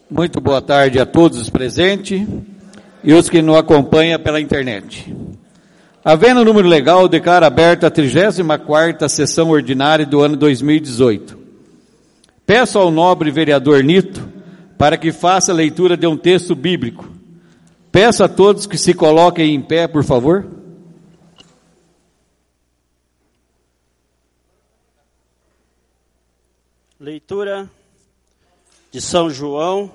Muito boa tarde a todos os presentes e os que nos acompanham pela internet. Havendo número legal, declaro aberta a 34ª sessão ordinária do ano 2018. Peço ao nobre vereador Nito para que faça a leitura de um texto bíblico. Peço a todos que se coloquem em pé, por favor. Leitura de São João,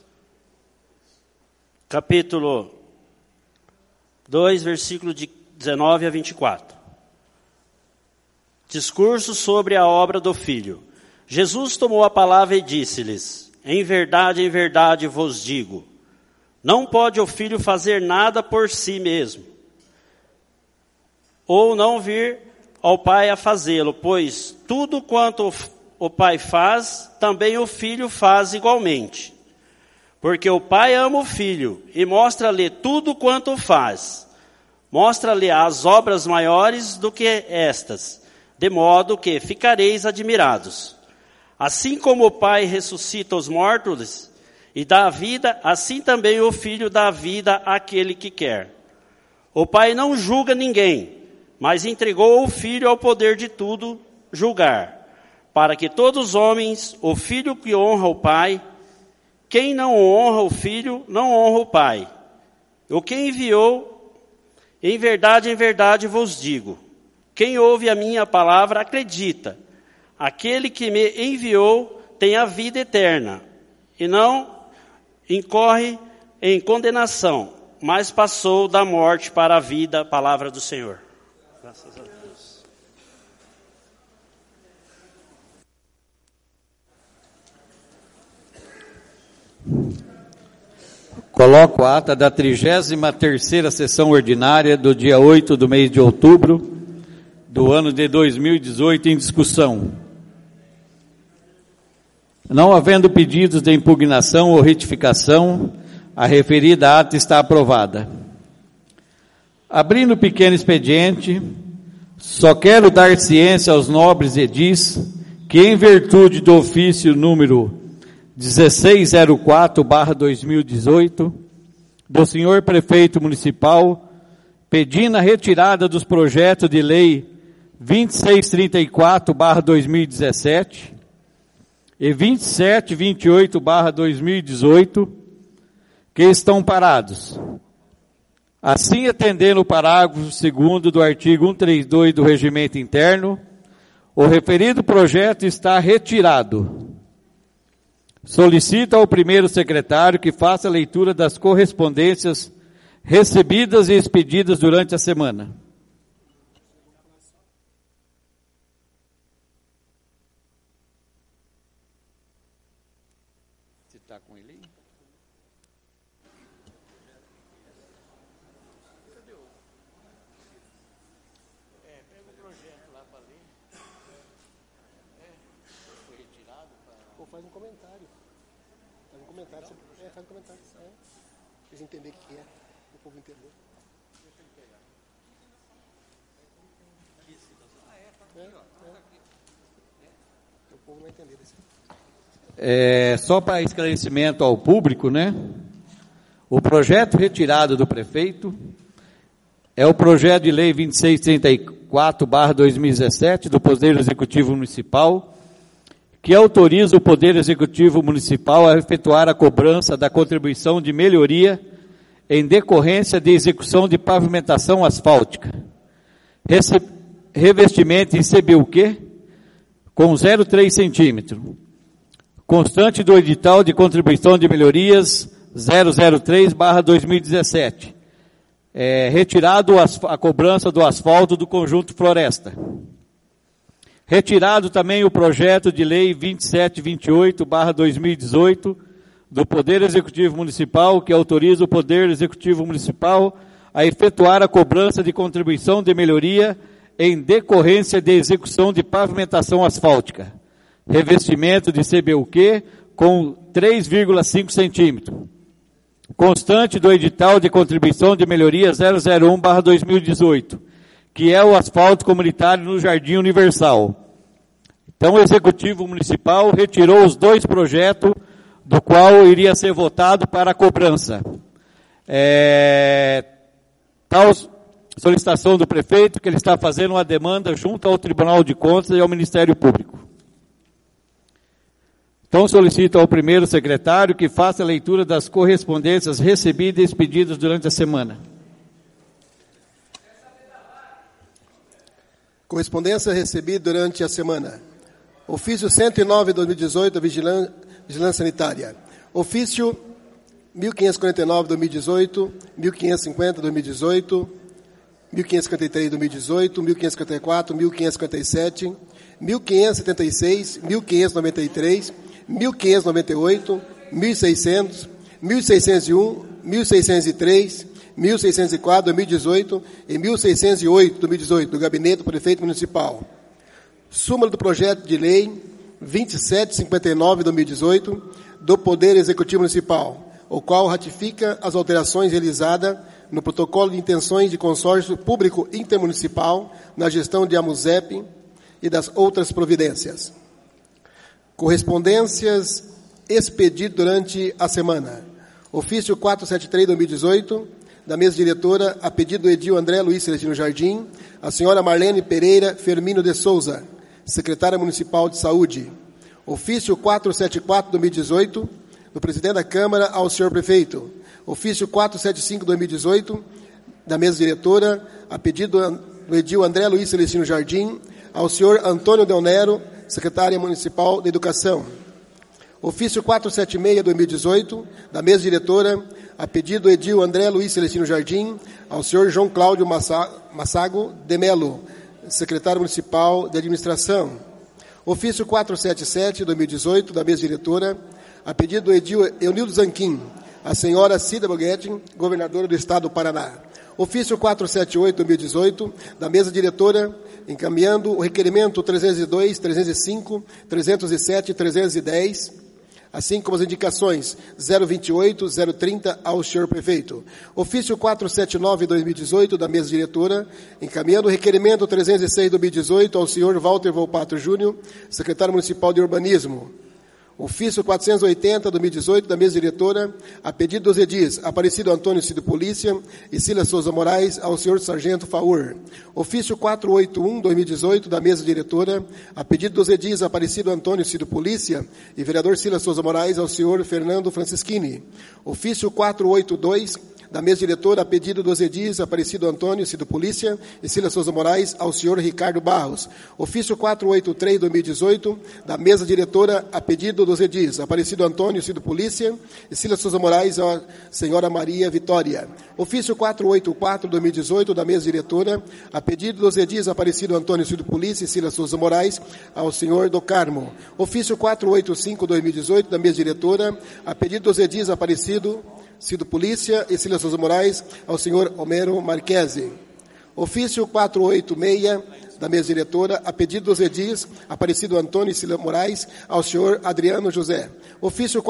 capítulo 2, versículo de 19 a 24. Discurso sobre a obra do Filho. Jesus tomou a palavra e disse-lhes: em verdade vos digo, não pode o Filho fazer nada por si mesmo, ou não vir ao Pai a fazê-lo, pois tudo quanto o Pai faz, também o Filho faz igualmente. Porque o Pai ama o Filho e mostra-lhe tudo quanto faz. Mostra-lhe as obras maiores do que estas, de modo que ficareis admirados. Assim como o Pai ressuscita os mortos e dá a vida, assim também o Filho dá a vida àquele que quer. O Pai não julga ninguém, mas entregou o Filho ao poder de tudo julgar, para que todos os homens, o Filho que honra o Pai, quem não honra o Filho, não honra o Pai. O que enviou, em verdade vos digo, quem ouve a minha palavra acredita. Aquele que me enviou tem a vida eterna, e não incorre em condenação, mas passou da morte para a vida. Palavra do Senhor. Graças a Deus. Coloco a ata da 33ª sessão ordinária do dia 8 do mês de outubro do ano de 2018 em discussão. Não havendo pedidos de impugnação ou retificação, a referida ata está aprovada. Abrindo o pequeno expediente, só quero dar ciência aos nobres edis que, em virtude do ofício número 1604/2018, do senhor prefeito municipal, pedindo a retirada dos projetos de lei 2634/2017 e 2728/2018, que estão parados. Assim, atendendo o parágrafo 2º do artigo 132 do Regimento Interno, o referido projeto está retirado. Solicito ao primeiro secretário que faça a leitura das correspondências recebidas e expedidas durante a semana. Você está com ele aí? Cadê o? Pega o projeto lá para ler. Foi retirado para... Ou faz um comentário. Faz um comentário. Faz um comentário. Eles entenderem o que é. O povo entender. Deixa ele pegar. O povo vai entender desse. Só para esclarecimento ao público, né? O projeto retirado do prefeito é o projeto de lei 2634/2017 do Poder Executivo Municipal, que autoriza o Poder Executivo Municipal a efetuar a cobrança da contribuição de melhoria em decorrência de execução de pavimentação asfáltica, revestimento em CBUQ com 0,3 centímetro, constante do edital de contribuição de melhorias 003/2017, retirado a cobrança do asfalto do conjunto Floresta. Retirado também o projeto de lei 2728/2018 do Poder Executivo Municipal, que autoriza o Poder Executivo Municipal a efetuar a cobrança de contribuição de melhoria em decorrência de execução de pavimentação asfáltica, revestimento de CBUQ com 3,5 centímetros, constante do edital de contribuição de melhoria 001/2018, que é o asfalto comunitário no Jardim Universal. Então, o Executivo Municipal retirou os dois projetos do qual iria ser votado para a cobrança. Tal solicitação do prefeito, que ele está fazendo uma demanda junto ao Tribunal de Contas e ao Ministério Público. Então, solicito ao primeiro secretário que faça a leitura das correspondências recebidas e expedidas durante a semana. Correspondência recebida durante a semana. Ofício 109, 2018, Vigilância Sanitária. Ofício 1549, 2018, 1550, 2018, 1553, 2018, 1554, 1557, 1576, 1593, 1598, 1600, 1601, 1603, 1604, 2018 e 1608, 2018, do Gabinete do Prefeito Municipal. Súmula do Projeto de Lei 2759, 2018, do Poder Executivo Municipal, o qual ratifica as alterações realizadas no Protocolo de Intenções de Consórcio Público Intermunicipal na gestão de AMUSEP e das outras providências. Correspondências expedidas durante a semana. Ofício 473, 2018, da mesa diretora, a pedido do edil André Luiz Celestino Jardim, a senhora Marlene Pereira Firmino de Souza, secretária municipal de saúde. Ofício 474, 2018, do presidente da Câmara ao senhor prefeito. Ofício 475, 2018, da mesa diretora, a pedido do edil André Luiz Celestino Jardim, ao senhor Antônio Del Nero, secretária municipal de educação. Ofício 476, 2018, da mesa diretora, a pedido do edil André Luiz Celestino Jardim, ao senhor João Cláudio Massago de Melo, secretário municipal de administração. Ofício 477, 2018, da mesa diretora, a pedido do edil Eunildo Zanquim, a senhora Cida Boguete, governadora do Estado do Paraná. Ofício 478, 2018, da mesa diretora, encaminhando o requerimento 302, 305, 307 e 310, assim como as indicações 028, 030 ao senhor prefeito. Ofício 479, 2018, da mesa diretora, encaminhando o requerimento 306, 2018, ao senhor Walter Volpato Júnior, secretário municipal de urbanismo. Ofício 480, 2018, da mesa diretora, a pedido dos edis Aparecido Antônio Cido Polícia e Silas Souza Moraes, ao senhor Sargento Faur. Ofício 481, 2018, da mesa diretora, a pedido dos edis Aparecido Antônio Cido Polícia e vereador Silas Souza Moraes, ao senhor Fernando Francischini. Ofício 482, da mesa diretora, a pedido dos edis Aparecido Antônio Cido Polícia e Silas Souza Moraes, ao senhor Ricardo Barros. Ofício 483, 2018, da mesa diretora, a pedido dos edis Aparecido Antônio Cido Polícia e Silas Souza Moraes, à senhora Maria Vitória. Ofício 484, 2018, da mesa diretora, a pedido dos edis Aparecido Antônio Cido Polícia e Silas Souza Moraes, ao senhor do Carmo. Ofício 485, 2018, da mesa diretora, a pedido dos edis Aparecido Cido Polícia e Silas Souza Moraes, ao senhor Homero Marquesi. Ofício 486, da mesa diretora, a pedido dos edis Aparecido Antônio e Silas Moraes, ao senhor Adriano José. Ofício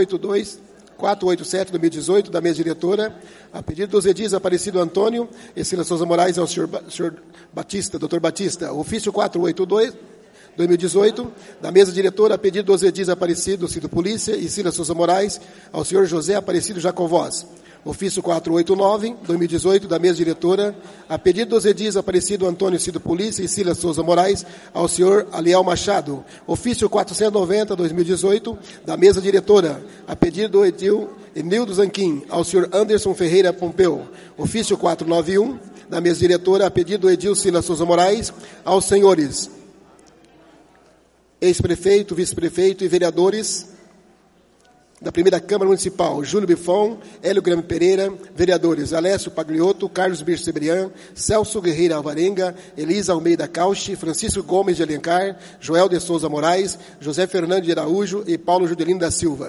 487, 2018, da mesa diretora, a pedido dos edis Aparecido Antônio e Silas Souza Moraes, ao senhor Batista, doutor Batista. Ofício 482, 2018, da mesa diretora, a pedido dos edis Aparecido Cido Polícia e Silas Souza Moraes, ao senhor José Aparecido Jacovós. Ofício 489, 2018, da mesa diretora, a pedido dos edis Aparecido Antônio Cido Polícia e Silas Souza Moraes, ao senhor Aliel Machado. Ofício 490, 2018, da mesa diretora, a pedido do edil Enildo Zanquim, ao senhor Anderson Ferreira Pompeu. Ofício 491, da mesa diretora, a pedido do edil Silas Souza Moraes, aos senhores ex-prefeito, vice-prefeito e vereadores da primeira Câmara Municipal, Júlio Bifon, Hélio Grame Pereira, vereadores Alessio Pagliotto, Carlos Birch Sebrián, Celso Guerreira Alvarenga, Elisa Almeida Cauchi, Francisco Gomes de Alencar, Joel de Souza Moraes, José Fernando de Araújo e Paulo Judelino da Silva.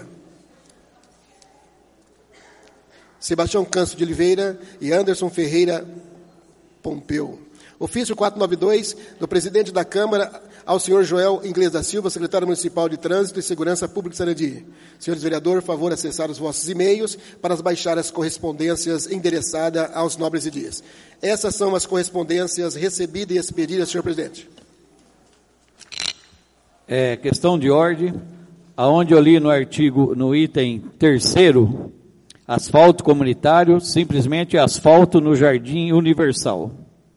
Sebastião Canso de Oliveira e Anderson Ferreira Pompeu. Ofício 492, do presidente da Câmara, ao senhor Joel Inglês da Silva, secretário municipal de Trânsito e Segurança Pública de Sarandi. Senhores vereadores, favor acessar os vossos e-mails para baixar as correspondências endereçadas aos nobres edis. Essas são as correspondências recebidas e expedidas, senhor presidente. Questão de ordem. aonde eu li no artigo, no item 3º, asfalto comunitário, simplesmente asfalto no Jardim Universal.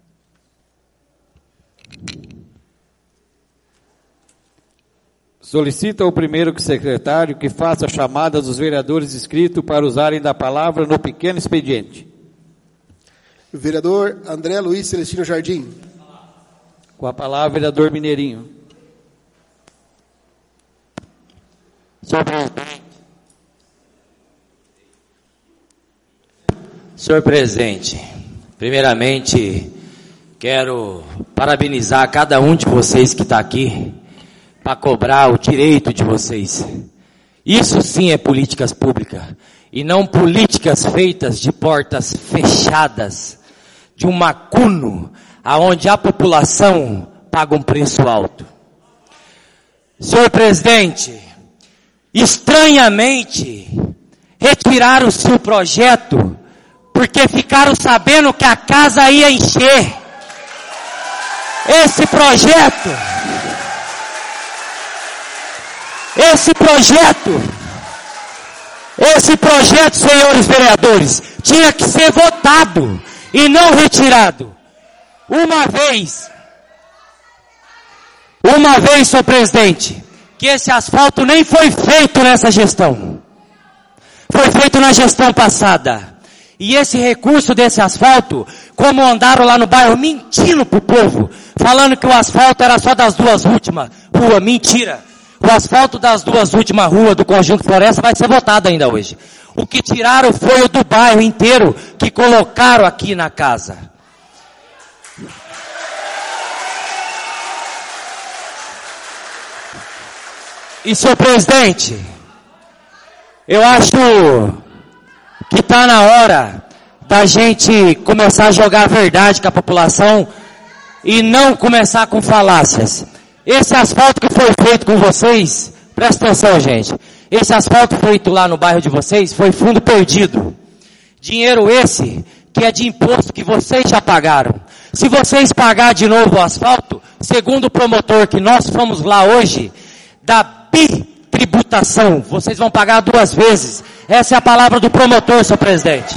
Solicita ao primeiro secretário que faça a chamada dos vereadores inscritos para usarem da palavra no pequeno expediente. Vereador André Luiz Celestino Jardim. Com a palavra, vereador Mineirinho. Senhor presidente, primeiramente quero parabenizar cada um de vocês que está aqui para cobrar o direito de vocês. Isso sim é políticas públicas e não políticas feitas de portas fechadas, de um macuno, aonde a população paga um preço alto. Senhor presidente, estranhamente retiraram-se o projeto porque ficaram sabendo que a casa ia encher. Esse projeto, senhores vereadores, tinha que ser votado e não retirado. Uma vez, senhor presidente, que esse asfalto nem foi feito nessa gestão. Foi feito na gestão passada. E esse recurso desse asfalto, como andaram lá no bairro mentindo pro povo, falando que o asfalto era só das 2 últimas ruas, mentira. O asfalto das 2 últimas ruas do Conjunto Floresta vai ser votado ainda hoje. O que tiraram foi o do bairro inteiro, que colocaram aqui na casa. E, senhor presidente, eu acho que está na hora da gente começar a jogar a verdade com a população e não começar com falácias. Esse asfalto que foi feito com vocês, presta atenção, gente, esse asfalto feito lá no bairro de vocês foi fundo perdido. Dinheiro esse que é de imposto que vocês já pagaram. Se vocês pagar de novo o asfalto, segundo o promotor que nós fomos lá hoje, da bitributação, vocês vão pagar 2 vezes. Essa é a palavra do promotor, senhor presidente.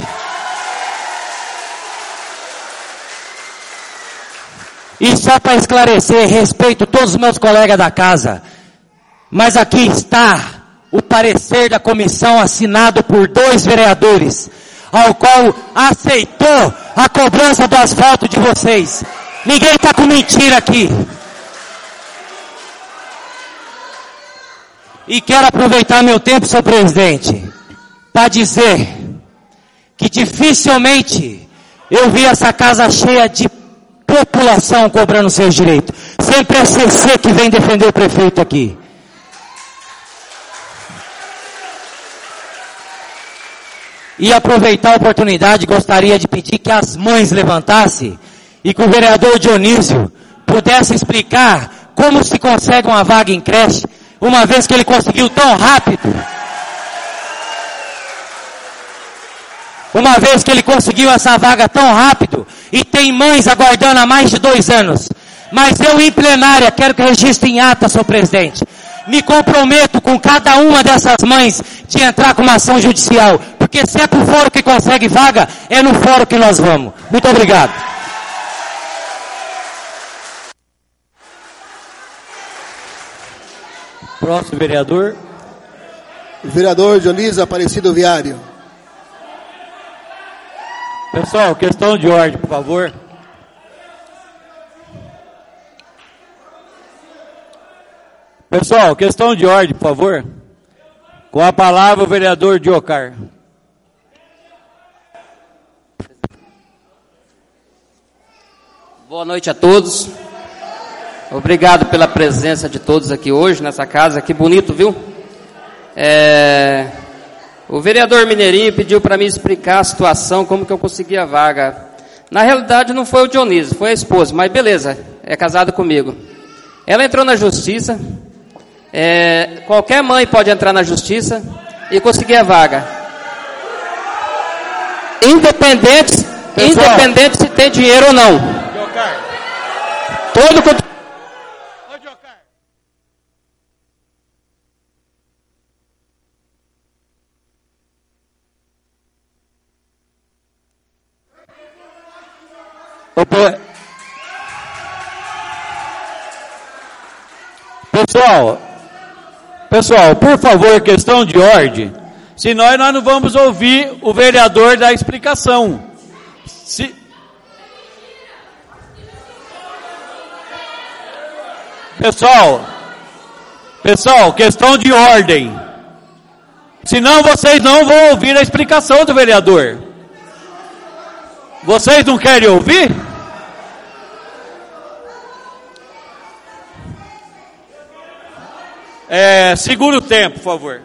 E só para esclarecer, respeito todos os meus colegas da casa, mas aqui está o parecer da comissão assinado por 2 vereadores, ao qual aceitou a cobrança do asfalto de vocês. Ninguém está com mentira aqui. E quero aproveitar meu tempo, senhor presidente, para dizer que dificilmente eu vi essa casa cheia de população cobrando seus direitos. Sempre é CC que vem defender o prefeito aqui. E aproveitar a oportunidade, gostaria de pedir que as mães levantassem e que o vereador Dionísio pudesse explicar como se consegue uma vaga em creche, uma vez que ele conseguiu tão rápido. Uma vez que ele conseguiu essa vaga tão rápido e tem mães aguardando há mais de 2 anos. Mas eu, em plenária, quero que registre em ata, senhor presidente. Me comprometo com cada uma dessas mães de entrar com uma ação judicial. Porque se é pro fórum que consegue vaga, é no fórum que nós vamos. Muito obrigado. Próximo vereador. Vereador Dionísio Aparecido Viário. Pessoal, questão de ordem, por favor. Pessoal, questão de ordem, por favor. Com a palavra o vereador Diocar. Boa noite a todos. Obrigado pela presença de todos aqui hoje nessa casa. Que bonito, viu? O vereador Mineirinho pediu para mim explicar a situação, como que eu consegui a vaga. Na realidade não foi o Dionísio, foi a esposa, mas beleza, é casada comigo. Ela entrou na justiça, qualquer mãe pode entrar na justiça e conseguir a vaga. Independente se tem dinheiro ou não. Pessoal, por favor, questão de ordem. Senão nós não vamos ouvir o vereador dar explicação. Pessoal, questão de ordem. Senão vocês não vão ouvir a explicação do vereador. Vocês não querem ouvir? Segura o tempo, por favor.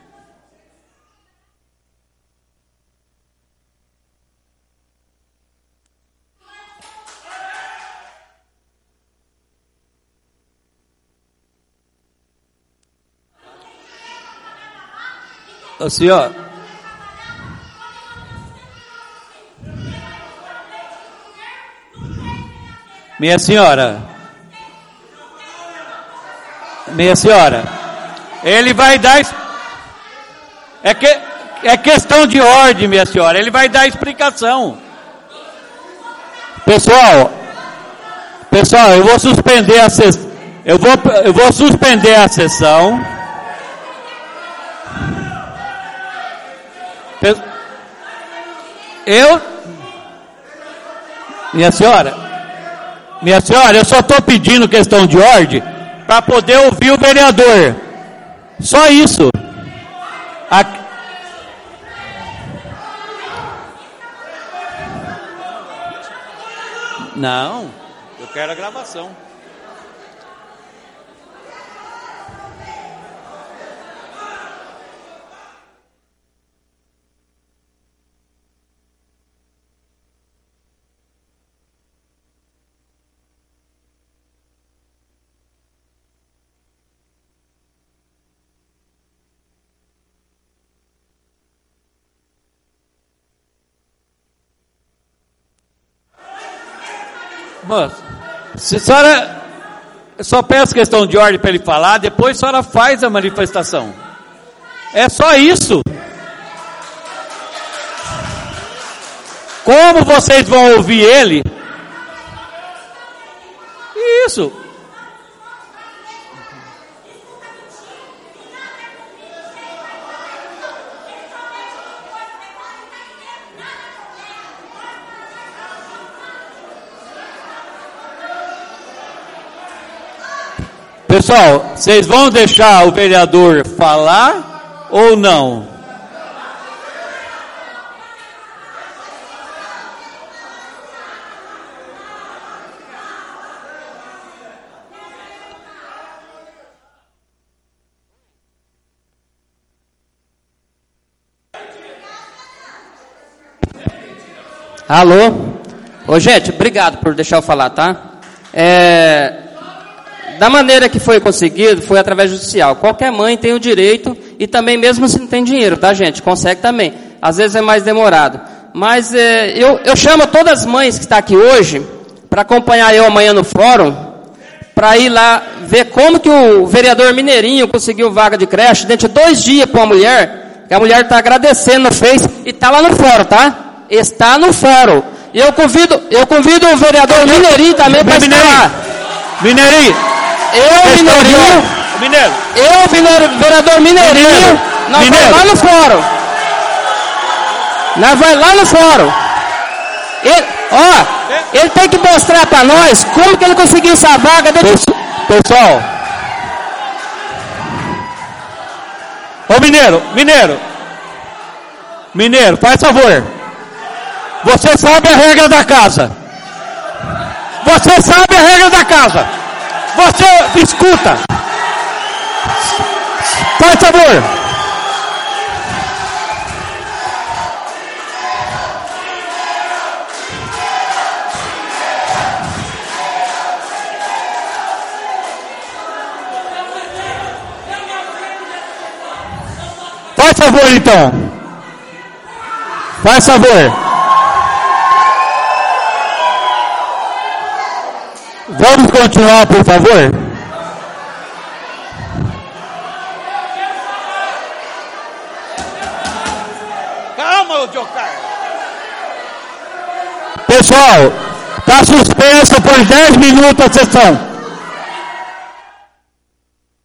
Assim, ó. Minha senhora, ele vai dar... É questão de ordem, minha senhora, ele vai dar explicação. Pessoal, eu vou suspender a sessão. Eu vou suspender a sessão. Minha senhora, eu só estou pedindo questão de ordem para poder ouvir o vereador. Só isso. Não, eu quero a gravação. Moço, se a senhora, eu só peço questão de ordem para ele falar, depois a senhora faz a manifestação. É só isso. Como vocês vão ouvir ele? Isso. Pessoal, vocês vão deixar o vereador falar ou não? Alô? Ô, gente, obrigado por deixar eu falar, tá? Da maneira que foi conseguido, foi através judicial. Qualquer mãe tem o direito, e também mesmo se não tem dinheiro, tá, gente? Consegue também. Às vezes é mais demorado. Mas eu chamo todas as mães que estão aqui hoje, para acompanhar eu amanhã no fórum, para ir lá ver como que o vereador Mineirinho conseguiu vaga de creche dentro de 2 dias para uma mulher, que a mulher está agradecendo no Face, e está lá no fórum, tá? Está no fórum. E eu convido o vereador Mineirinho também para estar lá. Mineirinho. Vereador Mineirinho, nós vamos lá no fórum. Nós vamos lá no fórum. Ele tem que mostrar para nós como que ele conseguiu essa vaga. Pessoal. Ô Mineiro, faz favor. Você sabe a regra da casa. Você escuta. Faz favor. Faz favor, então. Faz favor. Vamos continuar, por favor? Calma, Jocar. Pessoal, está suspenso por 10 minutos a sessão.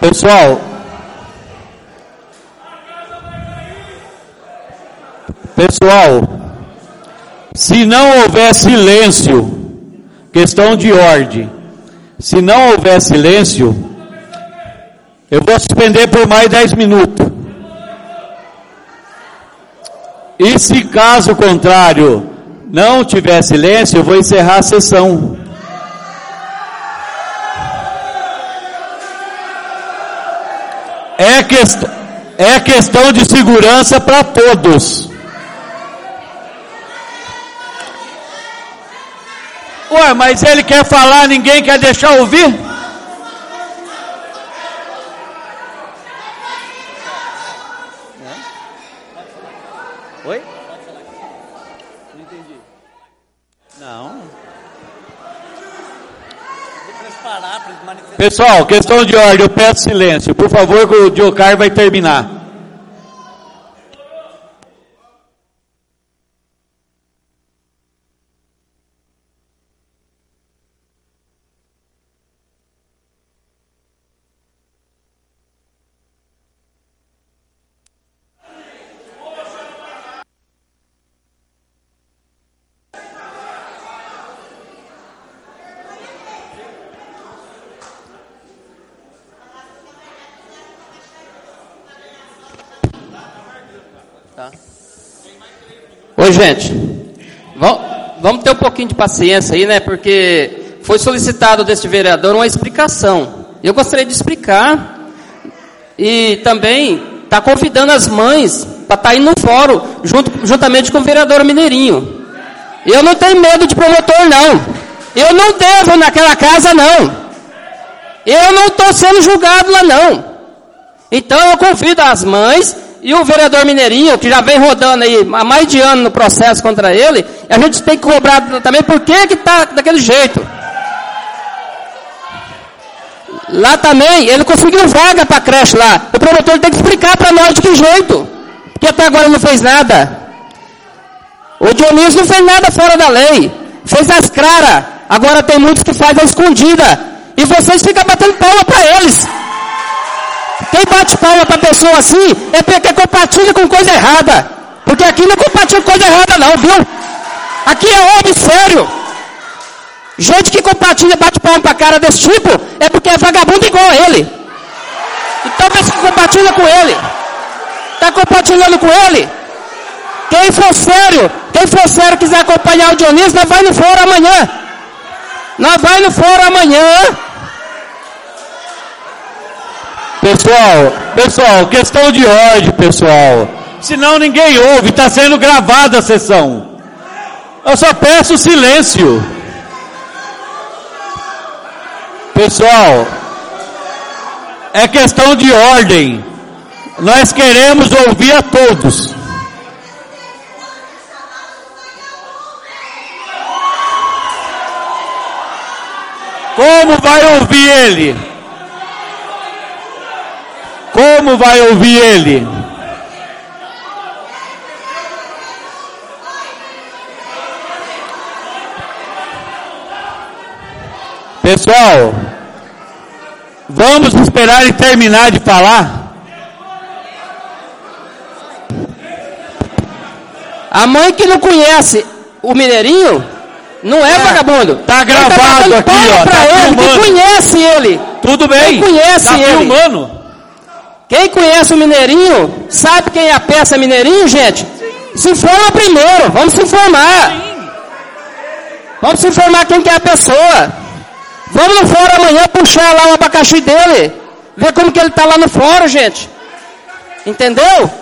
Pessoal, se não houver silêncio, questão de ordem, se não houver silêncio, eu vou suspender por mais 10 minutos. E se caso contrário não tiver silêncio, eu vou encerrar a sessão. É questão de segurança para todos. Ué, mas ele quer falar, ninguém quer deixar ouvir? Oi? Não entendi. Não. Pessoal, questão de ordem, eu peço silêncio. Por favor, que o Diocar vai terminar. Oi, gente, vamos ter um pouquinho de paciência aí, né, porque foi solicitado deste vereador uma explicação. Eu gostaria de explicar e também está convidando as mães para estar indo no fórum, juntamente com o vereador Mineirinho. Eu não tenho medo de promotor, não. Eu não devo naquela casa, não. Eu não estou sendo julgado lá, não. Então eu convido as mães e o vereador Mineirinho, que já vem rodando aí há mais de ano no processo contra ele, a gente tem que cobrar também por que está daquele jeito. Lá também, ele conseguiu vaga para a creche lá. O promotor tem que explicar para nós de que jeito. Porque até agora ele não fez nada. O Dionísio não fez nada fora da lei. Fez as claras. Agora tem muitos que fazem a escondida. E vocês ficam batendo palma para eles. Quem bate palma para pessoa assim é porque compartilha com coisa errada. Porque aqui não compartilha com coisa errada não, viu? Aqui é homem sério. Gente que compartilha, bate palma para cara desse tipo, é porque é vagabundo igual a ele. Então vê se compartilha com ele. Está compartilhando com ele? Quem for sério, quiser acompanhar o Dionísio, nós vai no fórum amanhã. Nós vai no fórum amanhã. Pessoal, questão de ordem, pessoal. Senão ninguém ouve, está sendo gravada a sessão. Eu só peço silêncio. Pessoal, é questão de ordem. Nós queremos ouvir a todos. Como vai ouvir ele? Como vai ouvir ele? Pessoal, vamos esperar ele terminar de falar? A mãe que não conhece o Mineirinho não é vagabundo. Tá gravado aqui, ó. Tá ele, que conhece ele. Tudo bem. Quem conhece tá ele. Filmando. Quem conhece o Mineirinho, sabe quem é a peça Mineirinho, gente? Se informa primeiro, vamos se informar. Vamos se informar quem que é a pessoa. Vamos no fórum amanhã puxar lá o abacaxi dele. Ver como que ele está lá no fórum, gente. Entendeu?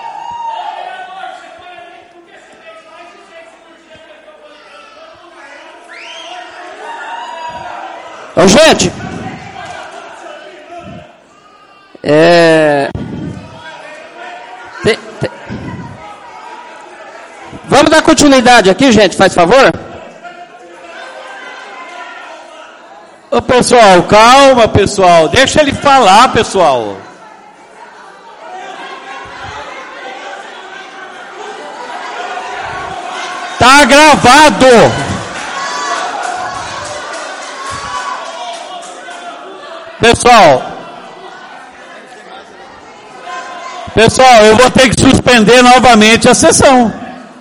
Ô, gente. Vamos dar continuidade aqui, gente, faz favor? Ô, pessoal, calma, pessoal. Deixa ele falar, pessoal. Tá gravado. Pessoal, eu vou ter que suspender novamente a sessão.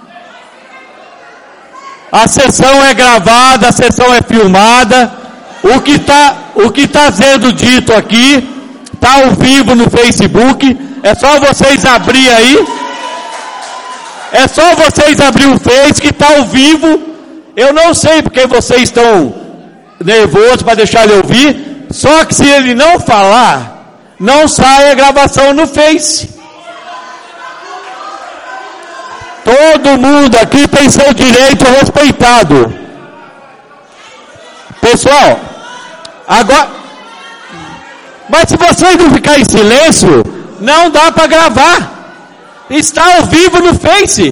A sessão é gravada, a sessão é filmada. O que tá sendo dito aqui está ao vivo no Facebook. É só vocês abrir aí. É só vocês abrir o Face que está ao vivo. Eu não sei porque vocês estão nervosos para deixar ele ouvir. Só que se ele não falar, não sai a gravação no Face. Todo mundo aqui tem seu direito respeitado. Pessoal, agora... Mas se vocês não ficarem em silêncio, não dá para gravar. Está ao vivo no Face.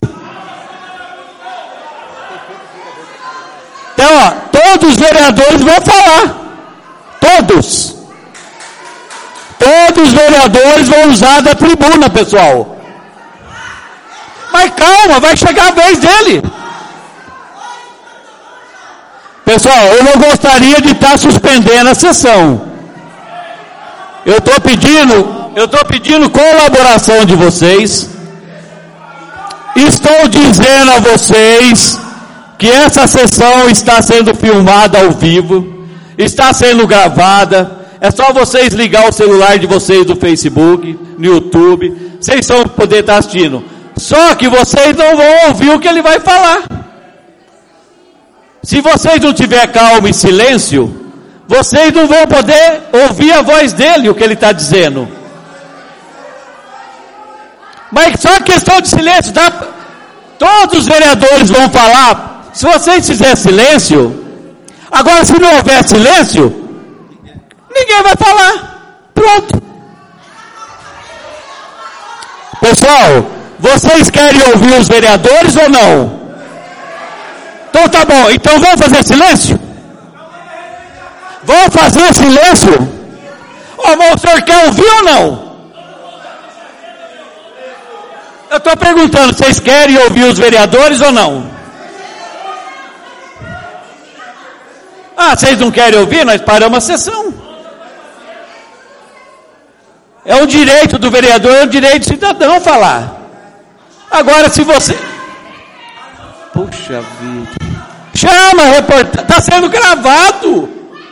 Então, ó, todos os vereadores vão falar. Todos. Todos os vereadores vão usar da tribuna, pessoal. Mas calma, vai chegar a vez dele. Pessoal, eu não gostaria de estar suspendendo a sessão. Eu estou pedindo colaboração de vocês. Estou dizendo a vocês que essa sessão está sendo filmada ao vivo, está sendo gravada. É só vocês ligar o celular de vocês do Facebook, no YouTube. Vocês vão poder estar assistindo. Só que vocês não vão ouvir o que ele vai falar. Se vocês não tiverem calma e silêncio, vocês não vão poder ouvir a voz dele, o que ele está dizendo. Mas só questão de silêncio, todos os vereadores vão falar. Se vocês fizerem silêncio, agora se não houver silêncio, ninguém vai falar. Pronto. Pessoal, vocês querem ouvir os vereadores ou não? Então tá bom, então vamos fazer silêncio? Vamos fazer silêncio? O senhor quer ouvir ou não? Eu estou perguntando, vocês querem ouvir os vereadores ou não? Ah, vocês não querem ouvir? Nós paramos a sessão. É um direito do vereador, é um direito do cidadão falar. Agora, se você... Puxa vida. Chama, reportagem. Está sendo gravado.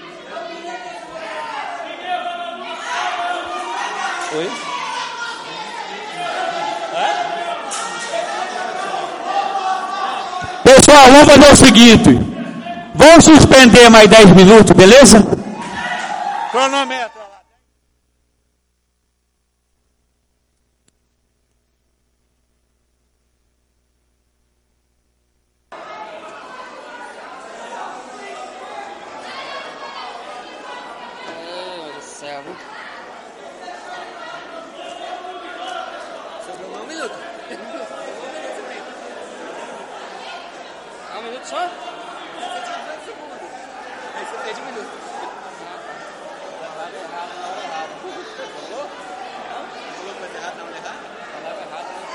Oi? Pessoal, vamos fazer o seguinte. Vamos suspender mais 10 minutos, beleza? Cronômetro. Sobrou um minuto. Um minuto só? Aí você pede um minuto. Falava errado na hora errada. Falou? Não? Falou coisa errada na hora errada? Falava errado, né?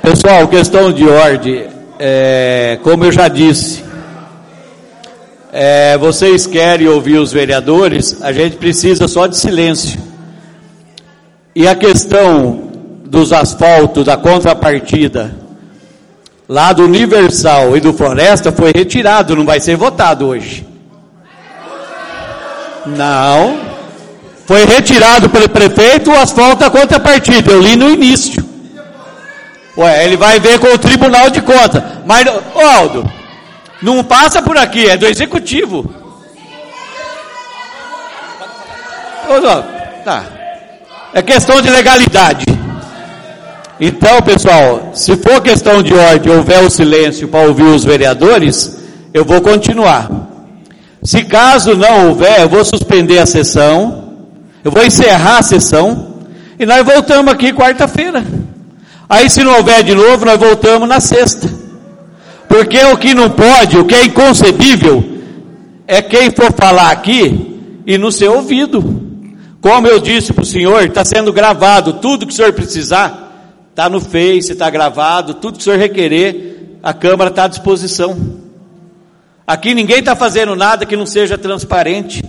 Pessoal, questão de ordem, como eu já disse, vocês querem ouvir os vereadores, a gente precisa só de silêncio. E a questão dos asfaltos, da contrapartida, lá do Universal e do Floresta, foi retirado, não vai ser votado hoje. Não. Foi retirado pelo prefeito o asfalto da contrapartida, eu li no início. Ué, ele vai ver com o Tribunal de Contas. Mas, Aldo, não passa por aqui, é do Executivo. Tá. É questão de legalidade. Então, pessoal, se for questão de ordem, houver o silêncio para ouvir os vereadores, eu vou continuar. Se caso não houver, eu vou suspender a sessão, eu vou encerrar a sessão, e nós voltamos aqui quarta-feira. Aí se não houver de novo, nós voltamos na sexta. Porque o que não pode, o que é inconcebível, é quem for falar aqui e não ser ouvido. Como eu disse para o senhor, está sendo gravado, tudo que o senhor precisar, está no Face, está gravado, tudo que o senhor requerer, a Câmara está à disposição. Aqui ninguém está fazendo nada que não seja transparente.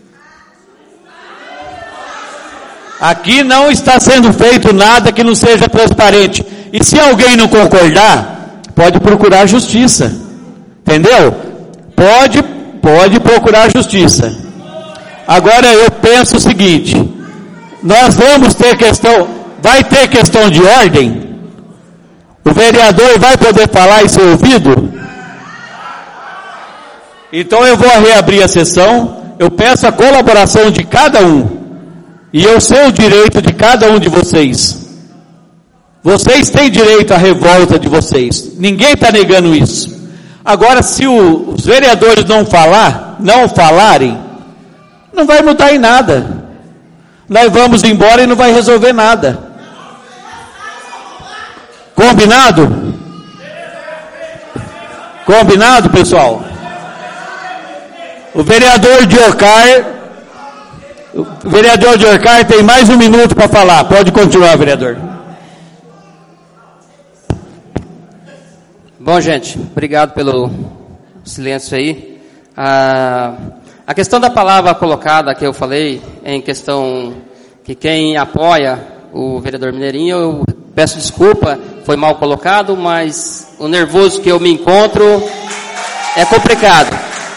Aqui não está sendo feito nada que não seja transparente. E se alguém não concordar, pode procurar justiça. Entendeu? Pode procurar justiça. Agora eu penso o seguinte, nós vamos ter vai ter questão de ordem? O vereador vai poder falar e ser ouvido? Então eu vou reabrir a sessão, eu peço a colaboração de cada um. E eu sei o direito de cada um de vocês. Vocês têm direito à revolta de vocês. Ninguém está negando isso. Agora, se os vereadores não falarem, não vai mudar em nada. Nós vamos embora e não vai resolver nada. Combinado? Combinado, pessoal? O vereador Diocar tem mais 1 minuto para falar. Pode continuar, vereador. Bom, gente, obrigado pelo silêncio aí. A questão da palavra colocada que eu falei, em questão que quem apoia o vereador Mineirinho, eu peço desculpa, foi mal colocado, mas o nervoso que eu me encontro é complicado.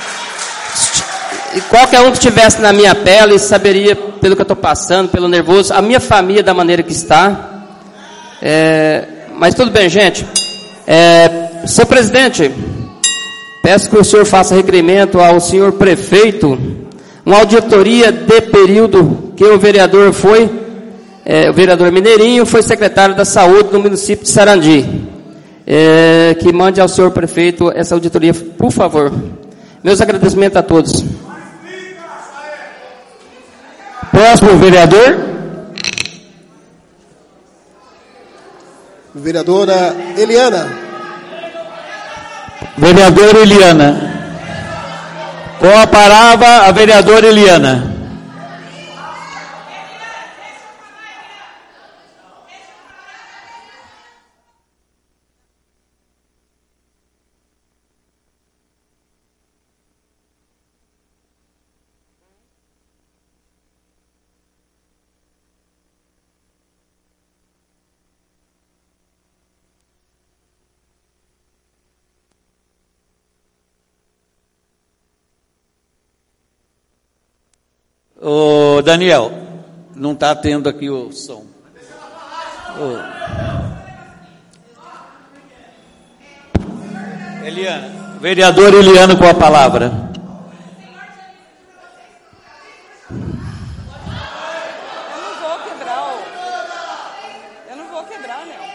E qualquer um que estivesse na minha pele saberia pelo que eu estou passando, pelo nervoso, a minha família da maneira que está. Mas tudo bem, gente. Senhor presidente, peço que o senhor faça requerimento ao senhor prefeito, uma auditoria de período que o vereador o vereador Mineirinho foi secretário da saúde no município de Sarandi. Que mande ao senhor prefeito essa auditoria, por favor. Meus agradecimentos a todos. Próximo vereador. Vereadora Eliana. Vereadora Eliana. Com a palavra, a vereadora Eliana. Ô Daniel, não está tendo aqui o som. Eliana, vereador Eliano com a palavra. Eu não vou quebrar, né?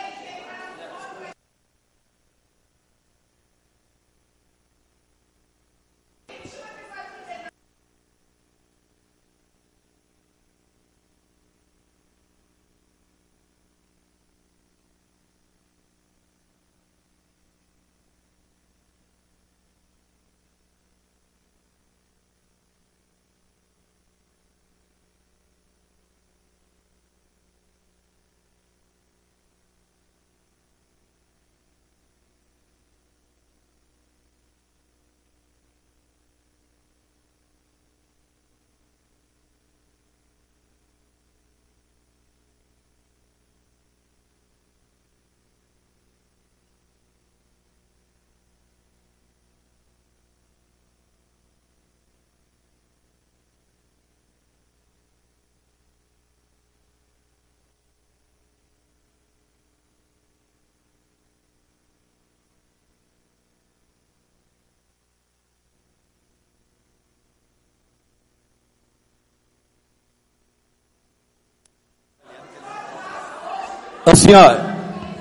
Ô senhora.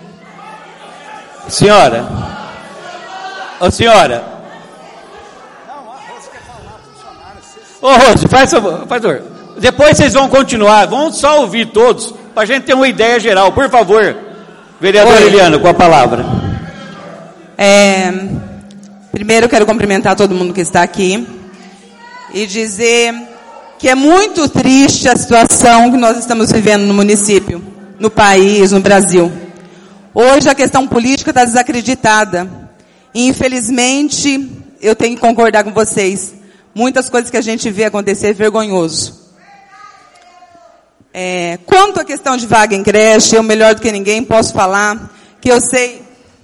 Senhora. Ô senhora. Ô Rose, faz favor. Depois vocês vão continuar. Vamos só ouvir todos, para a gente ter uma ideia geral. Por favor. Vereadora Eliana, com a palavra. Primeiro eu quero cumprimentar todo mundo que está aqui e dizer que é muito triste a situação que nós estamos vivendo no município, no país, no Brasil. Hoje a questão política está desacreditada. E, infelizmente, eu tenho que concordar com vocês. Muitas coisas que a gente vê acontecer é vergonhoso. Quanto à questão de vaga em creche, eu melhor do que ninguém posso falar que eu sei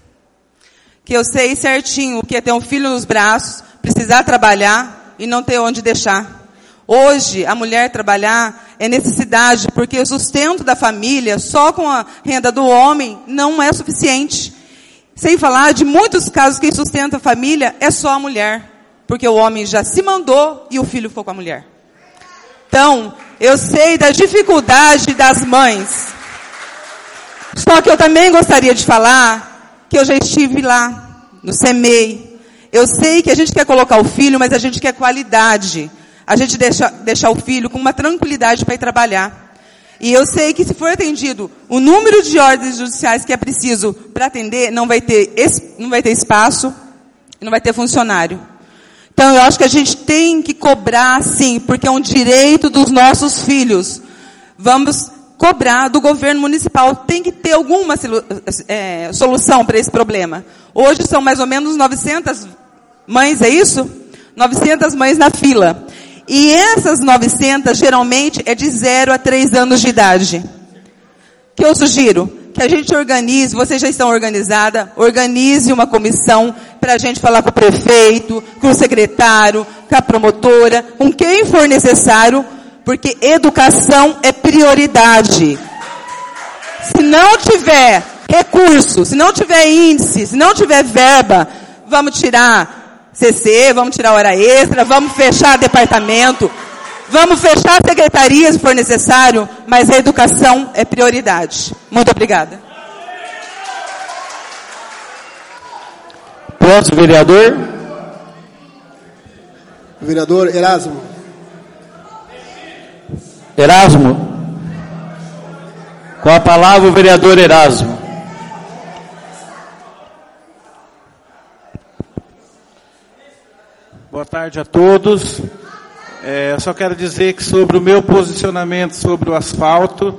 certinho o que é ter um filho nos braços, precisar trabalhar e não ter onde deixar. Hoje, a mulher trabalhar é necessidade, porque o sustento da família, só com a renda do homem, não é suficiente. Sem falar de muitos casos que quem sustenta a família é só a mulher, porque o homem já se mandou e o filho ficou com a mulher. Então, eu sei da dificuldade das mães. Só que eu também gostaria de falar que eu já estive lá, no CEMEI. Eu sei que a gente quer colocar o filho, mas a gente quer qualidade. A gente deixar o filho com uma tranquilidade para ir trabalhar. E eu sei que se for atendido o número de ordens judiciais que é preciso para atender, não vai ter espaço, não vai ter funcionário. Então eu acho que a gente tem que cobrar sim, porque é um direito dos nossos filhos. Vamos cobrar do governo municipal. Tem que ter alguma solução para esse problema. Hoje são mais ou menos 900 mães, é isso? 900 mães na fila. E essas 900, geralmente, é de 0 a 3 anos de idade. Que eu sugiro que a gente organize, vocês já estão organizadas, organize uma comissão para a gente falar com o prefeito, com o secretário, com a promotora, com quem for necessário, porque educação é prioridade. Se não tiver recurso, se não tiver índice, se não tiver verba, vamos tirar CC, vamos tirar hora extra, vamos fechar departamento, vamos fechar secretaria se for necessário, mas a educação é prioridade. Muito obrigada. Próximo vereador. Vereador Erasmo. Erasmo. Com a palavra o vereador Erasmo. Boa tarde a todos. Só quero dizer que sobre o meu posicionamento sobre o asfalto,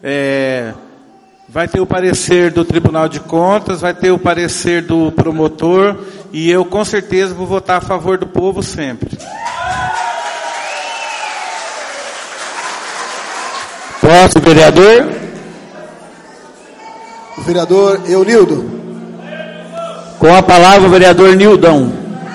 vai ter o parecer do Tribunal de Contas, vai ter o parecer do promotor, e eu com certeza vou votar a favor do povo sempre. Próximo vereador. O vereador Eunildo. Com a palavra o vereador Nildão.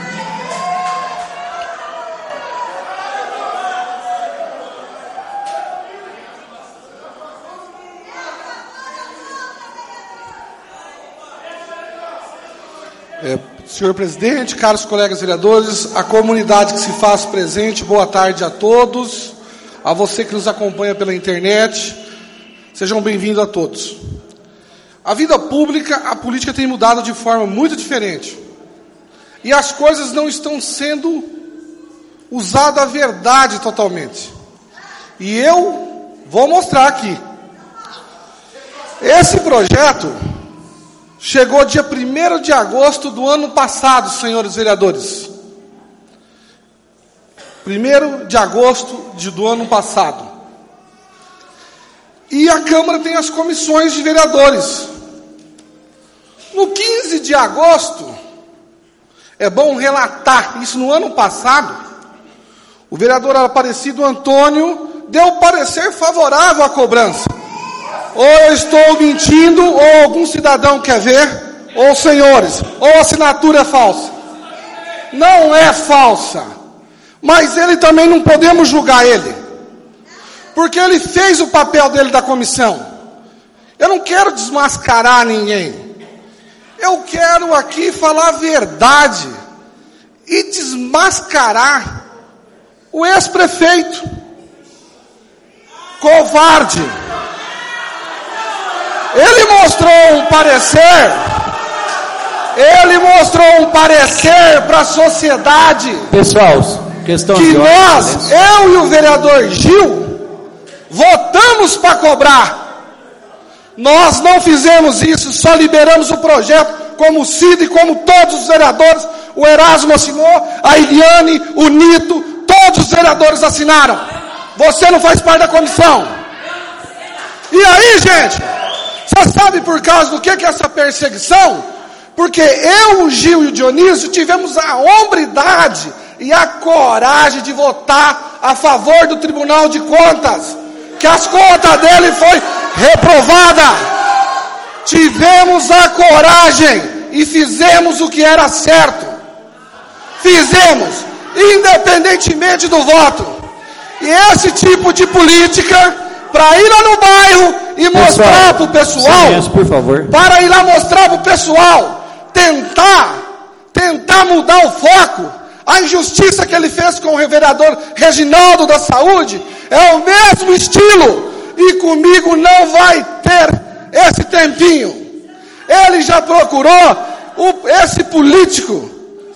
Senhor presidente, caros colegas vereadores, a comunidade que se faz presente, boa tarde a todos, a você que nos acompanha pela internet, sejam bem-vindos a todos. A vida pública, a política tem mudado de forma muito diferente, e as coisas não estão sendo usadas a verdade totalmente, e eu vou mostrar aqui. Esse projeto chegou dia 1º de agosto do ano passado, senhores vereadores. 1º de agosto do ano passado. E a Câmara tem as comissões de vereadores. No 15 de agosto, é bom relatar, isso no ano passado, o vereador Aparecido Antônio deu parecer favorável à cobrança. Ou eu estou mentindo, ou algum cidadão quer ver, ou senhores, ou a assinatura é falsa. Não é falsa, mas ele também não podemos julgar ele, porque ele fez o papel dele da comissão. Eu não quero desmascarar ninguém, eu quero aqui falar a verdade e desmascarar o ex-prefeito covarde. Ele mostrou um parecer para a sociedade. Pessoal, questão que de nós, eu e o vereador Gil, votamos para cobrar. Nós não fizemos isso, só liberamos o projeto, como o Cid e como todos os vereadores. O Erasmo assinou, a Eliane, o Nito, todos os vereadores assinaram. Você não faz parte da comissão. E aí, gente, você sabe por causa do que é essa perseguição? Porque eu, o Gil e o Dionísio tivemos a hombridade e a coragem de votar a favor do Tribunal de Contas, que as contas dele foi reprovada. Tivemos a coragem e fizemos o que era certo. Fizemos, independentemente do voto. E esse tipo de política, para ir lá no bairro e mostrar para o pessoal, silêncio, por favor. Para ir lá mostrar para o pessoal, tentar mudar o foco, a injustiça que ele fez com o vereador Reginaldo da Saúde, é o mesmo estilo, e comigo não vai ter esse tempinho. Ele já procurou esse político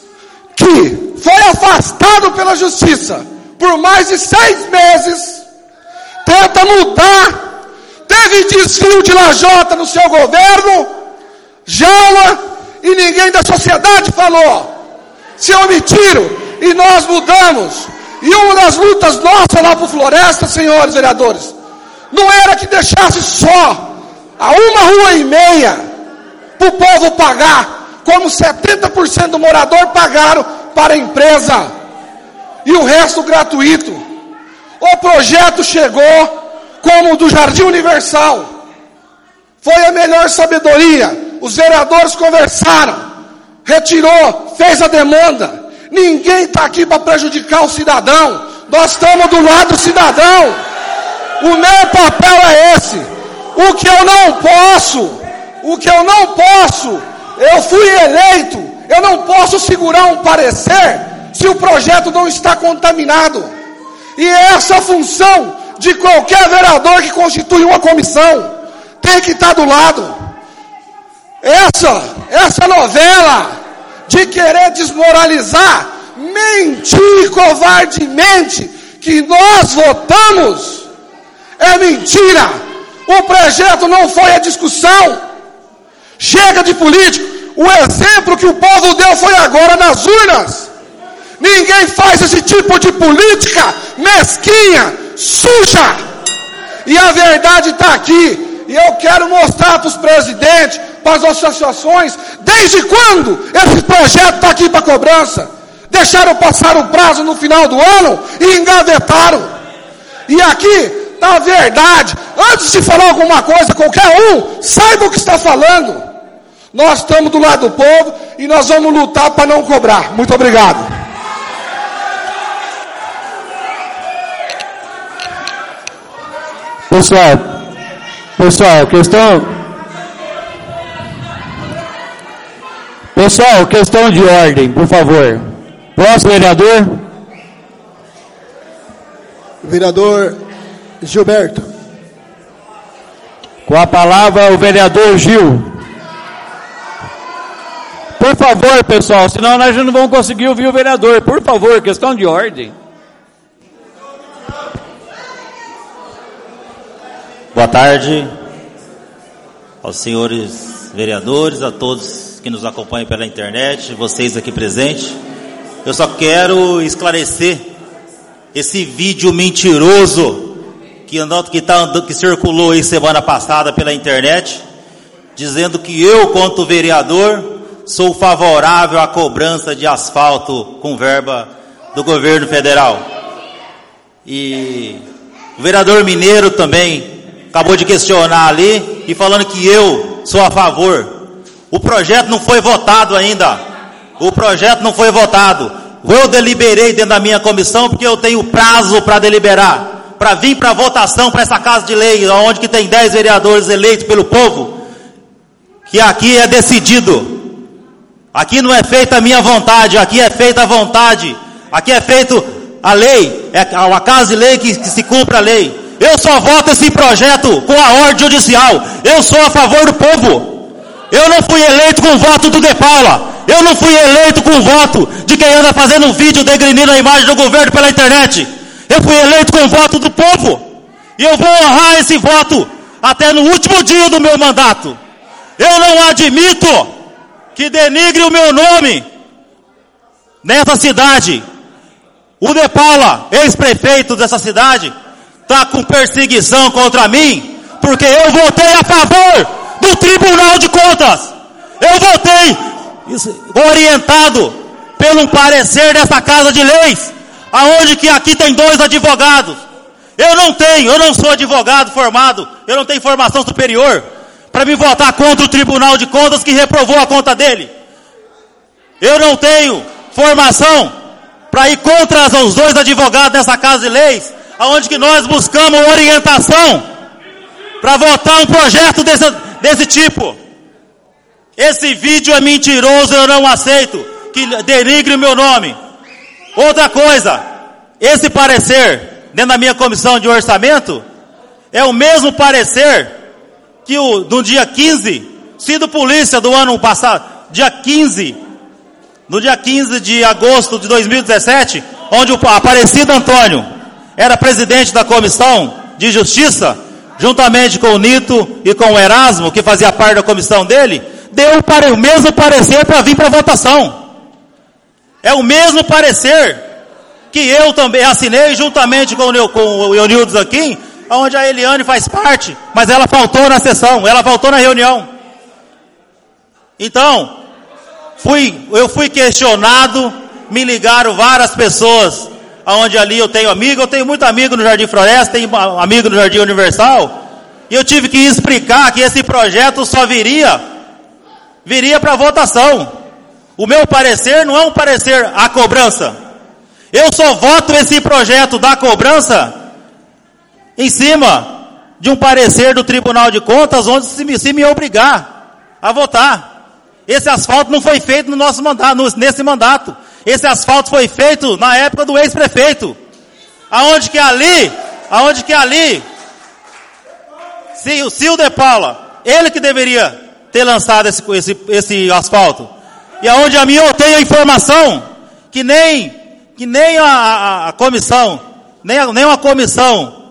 que foi afastado pela justiça por mais de 6 meses, tenta mudar, teve desvio de lajota no seu governo, jaula, e ninguém da sociedade falou. Se omitiram e nós mudamos. E uma das lutas nossas lá para o Floresta, senhores vereadores, não era que deixasse só a 1,5 rua para o povo pagar, como 70% do morador pagaram para a empresa, e o resto gratuito. O projeto chegou como o do Jardim Universal. Foi a melhor sabedoria. Os vereadores conversaram, retirou, fez a demanda. Ninguém está aqui para prejudicar o cidadão. Nós estamos do lado do cidadão. O meu papel é esse. O que eu não posso, eu fui eleito, eu não posso segurar um parecer se o projeto não está contaminado. E essa é a função de qualquer vereador que constitui uma comissão. Tem que estar do lado. Essa novela de querer desmoralizar, mentir covardemente que nós votamos, é mentira. O projeto não foi a discussão. Chega de político. O exemplo que o povo deu foi agora nas urnas. Ninguém faz esse tipo de política mesquinha, suja. E a verdade está aqui. E eu quero mostrar para os presidentes, para as associações, desde quando esse projeto está aqui para cobrança. Deixaram passar o prazo no final do ano e engavetaram. E aqui está a verdade. Antes de falar alguma coisa, qualquer um, saiba o que está falando. Nós estamos do lado do povo e nós vamos lutar para não cobrar. Muito obrigado. Pessoal, questão de ordem, por favor. Próximo vereador. Vereador Gilberto. Com a palavra o vereador Gil. Por favor, pessoal, senão nós não vamos conseguir ouvir o vereador. Por favor, questão de ordem. Boa tarde aos senhores vereadores, a todos que nos acompanham pela internet, vocês aqui presentes. Eu só quero esclarecer esse vídeo mentiroso que circulou aí semana passada pela internet, dizendo que eu, quanto vereador, sou favorável à cobrança de asfalto com verba do governo federal. E o vereador Mineiro também acabou de questionar ali e falando que eu sou a favor. O projeto não foi votado ainda. O projeto não foi votado. Eu deliberei dentro da minha comissão porque eu tenho prazo para deliberar, para vir para votação para essa casa de lei, onde que tem 10 vereadores eleitos pelo povo, que aqui é decidido. Aqui não é feita a minha vontade, aqui é feita a vontade. Aqui é feito a lei, é a casa de lei que se cumpre a lei. Eu só voto esse projeto com a ordem judicial. Eu sou a favor do povo. Eu não fui eleito com o voto do De Paula. Eu não fui eleito com o voto de quem anda fazendo um vídeo degrinindo a imagem do governo pela internet. Eu fui eleito com o voto do povo. E eu vou honrar esse voto até no último dia do meu mandato. Eu não admito que denigre o meu nome nessa cidade. O De Paula, ex-prefeito dessa cidade, está com perseguição contra mim, porque eu votei a favor do Tribunal de Contas. Eu votei orientado pelo parecer dessa Casa de Leis, aonde que aqui tem 2 advogados. Eu não sou advogado formado, eu não tenho formação superior para me votar contra o Tribunal de Contas que reprovou a conta dele. Eu não tenho formação para ir contra os 2 advogados dessa Casa de Leis, aonde que nós buscamos orientação para votar um projeto desse tipo. Esse vídeo é mentiroso, eu não aceito que denigre o meu nome. Outra coisa, esse parecer dentro da minha comissão de orçamento é o mesmo parecer que no dia 15, sido polícia do ano passado, no dia 15 de agosto de 2017, onde o Aparecido Antônio era presidente da Comissão de Justiça, juntamente com o Nito e com o Erasmo, que fazia parte da comissão dele, deu o mesmo parecer para vir para votação. É o mesmo parecer que eu também assinei juntamente com o Eunildo Zanquim, onde a Eliane faz parte, mas ela faltou na sessão, ela faltou na reunião. Então, eu fui questionado, me ligaram várias pessoas, onde ali eu tenho muito amigo no Jardim Floresta, tenho amigo no Jardim Universal, e eu tive que explicar que esse projeto só viria para votação. O meu parecer não é um parecer à cobrança. Eu só voto esse projeto da cobrança em cima de um parecer do Tribunal de Contas, onde se me obrigar a votar. Esse asfalto não foi feito no nosso mandato, nesse mandato. Esse asfalto foi feito na época do ex-prefeito. Aonde que ali, se o De Paula, ele que deveria ter lançado esse asfalto. E aonde a mim eu tenho a informação que nem a comissão, nem a comissão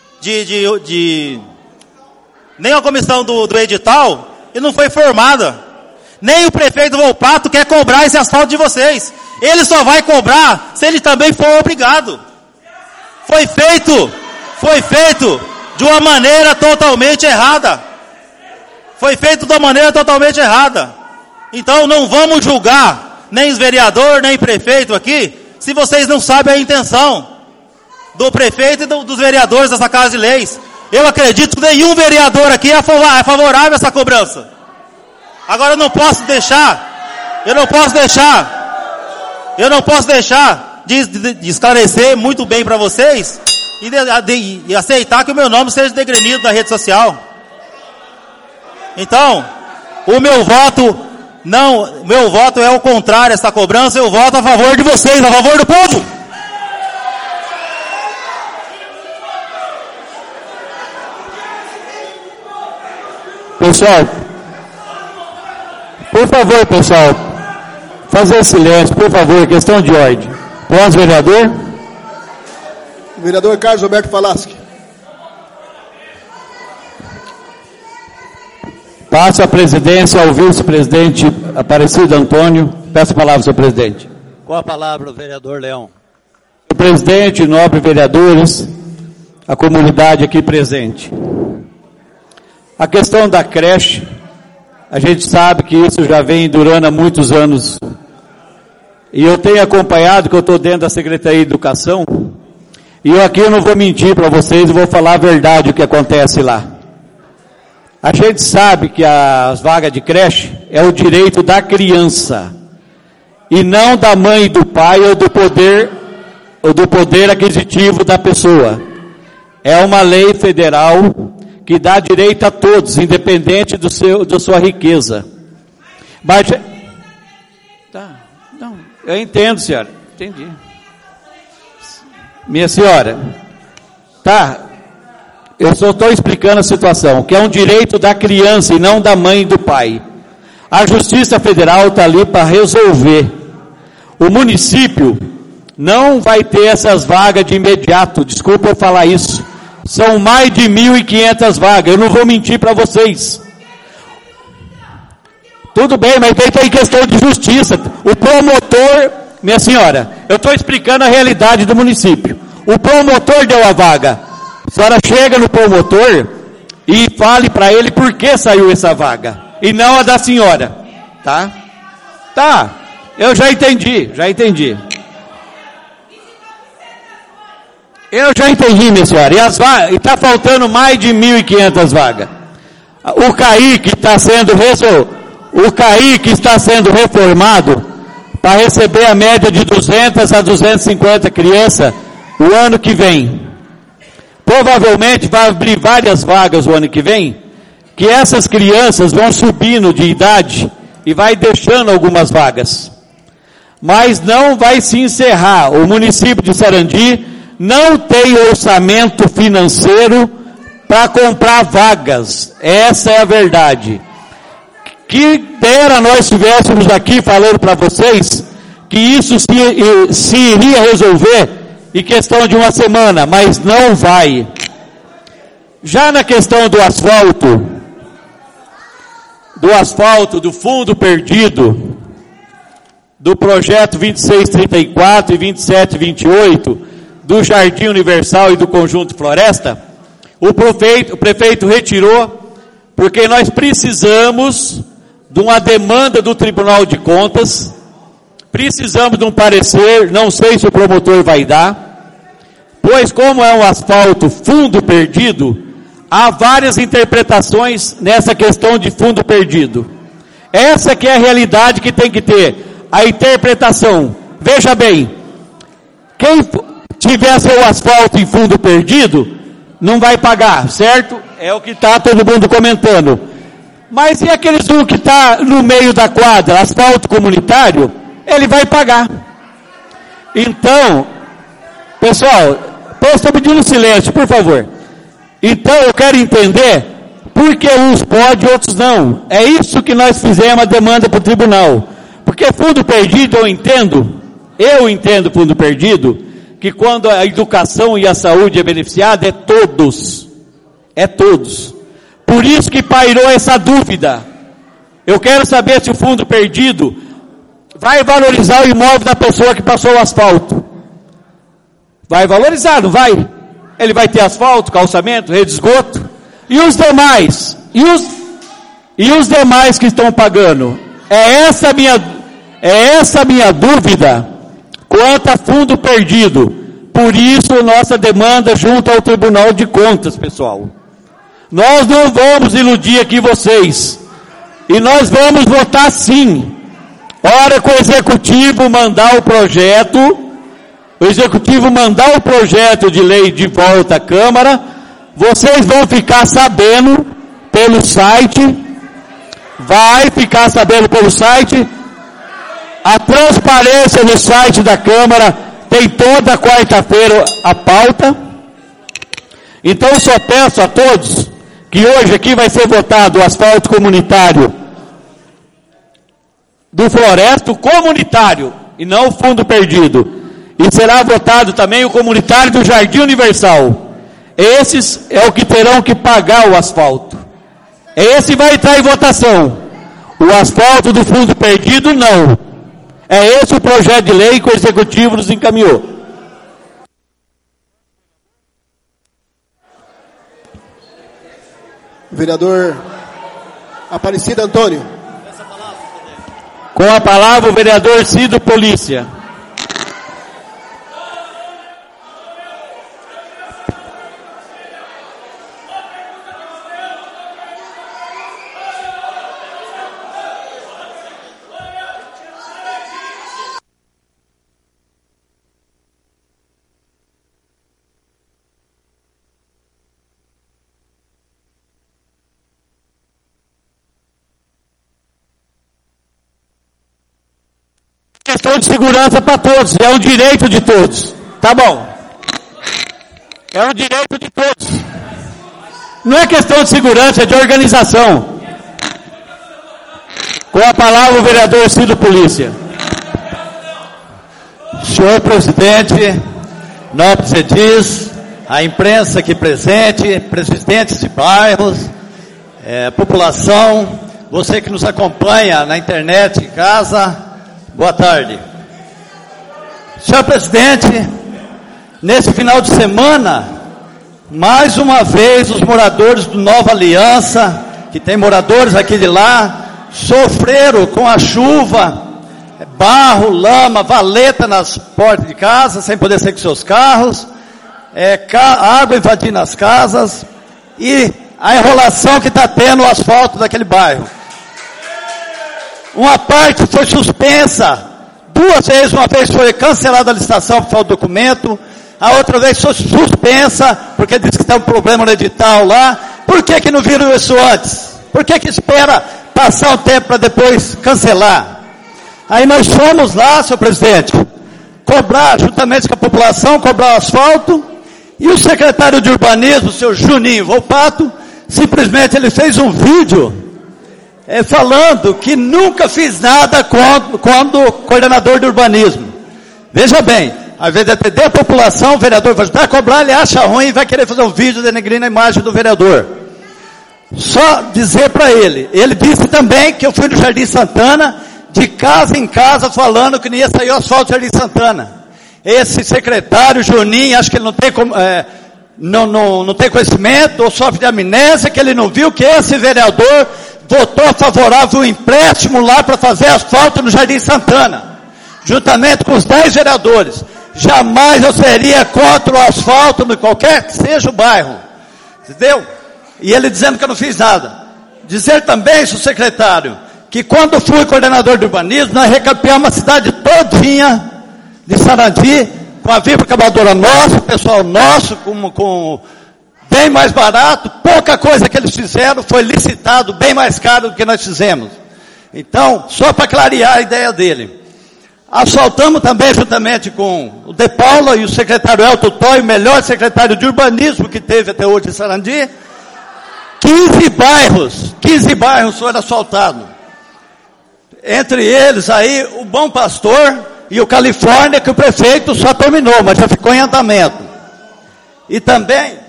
nem a comissão do edital, e não foi formada. Nem o prefeito Volpato quer cobrar esse asfalto de vocês. Ele só vai cobrar se ele também for obrigado. Foi feito de uma maneira totalmente errada. Então não vamos julgar nem os vereadores, nem prefeito aqui, se vocês não sabem a intenção do prefeito e dos vereadores dessa Casa de Leis. Eu acredito que nenhum vereador aqui é favorável a essa cobrança. Agora eu não posso deixar de esclarecer muito bem para vocês e aceitar que o meu nome seja degrenido na rede social. Então, o meu voto é o contrário a essa cobrança, eu voto a favor de vocês, a favor do povo. Pessoal, por favor, fazer silêncio, por favor, questão de ordem. Pronto, vereador? Vereador Carlos Roberto Falaschi. Passo a presidência ao vice-presidente Aparecido Antônio. Peço a palavra, senhor presidente. Com a palavra, o vereador Leão. Senhor presidente, nobres vereadores, a comunidade aqui presente. A questão da creche, a gente sabe que isso já vem durando há muitos anos. E eu tenho acompanhado, que eu estou dentro da Secretaria de Educação, e eu aqui não vou mentir para vocês, eu vou falar a verdade o que acontece lá. A gente sabe que as vagas de creche é o direito da criança, e não da mãe e do pai ou do poder aquisitivo da pessoa. É uma lei federal que dá direito a todos, independente da sua riqueza. Mas, eu entendo, senhora, entendi. Minha senhora, Eu só estou explicando a situação, que é um direito da criança e não da mãe e do pai. A Justiça Federal está ali para resolver. O município não vai ter essas vagas de imediato, desculpa eu falar isso. São mais de 1.500 vagas, eu não vou mentir para vocês. Tudo bem, mas tem questão de justiça. O promotor, minha senhora, eu estou explicando a realidade do município. O promotor deu a vaga. A senhora chega no promotor e fale para ele por que saiu essa vaga. E não a da senhora. Tá? Tá. Eu já entendi. Eu já entendi, minha senhora. E está faltando mais de 1.500 vagas. O CAI que está sendo reformado para receber a média de 200 a 250 crianças o ano que vem. Provavelmente vai abrir várias vagas o ano que vem, que essas crianças vão subindo de idade e vai deixando algumas vagas. Mas não vai se encerrar. O município de Sarandi não tem orçamento financeiro para comprar vagas. Essa é a verdade. Que dera nós estivéssemos aqui falando para vocês que isso se iria resolver em questão de uma semana, mas não vai. Já na questão do asfalto, do fundo perdido, do projeto 2634 e 2728, do Jardim Universal e do Conjunto Floresta, o prefeito retirou, porque nós precisamos de uma demanda do Tribunal de Contas, precisamos de um parecer, não sei se o promotor vai dar, pois como é um asfalto fundo perdido, há várias interpretações nessa questão de fundo perdido. Essa que é a realidade que tem que ter, a interpretação. Veja bem, quem tiver seu asfalto em fundo perdido, não vai pagar, certo? É o que está todo mundo comentando. Mas e aqueles que está no meio da quadra, asfalto comunitário, ele vai pagar. Então, pessoal, estou pedindo silêncio, por favor. Então eu quero entender por que uns podem e outros não. É isso que nós fizemos a demanda para o tribunal. Porque fundo perdido eu entendo fundo perdido, que quando a educação e a saúde é beneficiada, é todos. Por isso que pairou essa dúvida. Eu quero saber se o fundo perdido vai valorizar o imóvel da pessoa que passou o asfalto. Vai valorizar, não vai? Ele vai ter asfalto, calçamento, rede de esgoto. E os demais? E os demais que estão pagando? É essa minha dúvida quanto a fundo perdido. Por isso, nossa demanda junto ao Tribunal de Contas, pessoal. Nós não vamos iludir aqui vocês. E nós vamos votar sim. Hora que o Executivo mandar o projeto de lei de volta à Câmara, vocês vão ficar sabendo pelo site, a transparência no site da Câmara, tem toda quarta-feira a pauta. Então eu só peço a todos que hoje aqui vai ser votado o asfalto comunitário do Floresta, comunitário, e não o fundo perdido. E será votado também o comunitário do Jardim Universal. Esses é o que terão que pagar o asfalto. Esse vai entrar em votação. O asfalto do fundo perdido, não. É esse o projeto de lei que o Executivo nos encaminhou. Vereador Aparecido Antônio. Com a palavra o vereador Cido Polícia. Questão de segurança para todos, é um direito de todos. Tá bom. É um direito de todos. Não é questão de segurança, é de organização. Com a palavra o vereador Cido Polícia. Senhor presidente, nobres edis, a imprensa aqui presente, presidentes de bairros, população, você que nos acompanha na internet, em casa, boa tarde. Senhor presidente, nesse final de semana, mais uma vez os moradores do Nova Aliança, que tem moradores aqui de lá, sofreram com a chuva, barro, lama, valeta nas portas de casa, sem poder sair com seus carros, água invadindo as casas e a enrolação que está tendo o asfalto daquele bairro. Uma parte foi suspensa 2 vezes, uma vez foi cancelada a licitação por falta de documento, a outra vez foi suspensa, porque disse que tem um problema no edital lá. Por que não viram isso antes? Por que espera passar um tempo para depois cancelar? Aí nós fomos lá, senhor presidente, cobrar, juntamente com a população, cobrar o asfalto, e o secretário de urbanismo, o senhor Juninho Volpato, simplesmente ele fez um vídeo falando que nunca fiz nada quando coordenador de urbanismo. Veja bem, ao invés de atender a população, o vereador vai ajudar a cobrar, ele acha ruim e vai querer fazer um vídeo denegrindo a imagem do vereador. Só dizer para ele disse também que eu fui no Jardim Santana, de casa em casa, falando que não ia sair o asfalto do Jardim Santana. Esse secretário, Juninho, acho que ele não tem conhecimento, ou sofre de amnésia, que ele não viu que esse vereador votou favorável ao empréstimo lá para fazer asfalto no Jardim Santana, juntamente com os 10 vereadores. Jamais eu seria contra o asfalto, no qualquer que seja o bairro. Entendeu? E ele dizendo que eu não fiz nada. Dizer também, senhor secretário, que quando fui coordenador de urbanismo, nós recapeamos a cidade todinha de Sarandi, com a vibra acabadora nossa, o pessoal nosso, com bem mais barato, pouca coisa que eles fizeram foi licitado bem mais caro do que nós fizemos. Então, só para clarear a ideia dele. Asfaltamos também, juntamente com o De Paula e o secretário Elton Toy, o melhor secretário de urbanismo que teve até hoje em Sarandi, 15 bairros foram asfaltados. Entre eles aí, o Bom Pastor e o Califórnia, que o prefeito só terminou, mas já ficou em andamento. E também,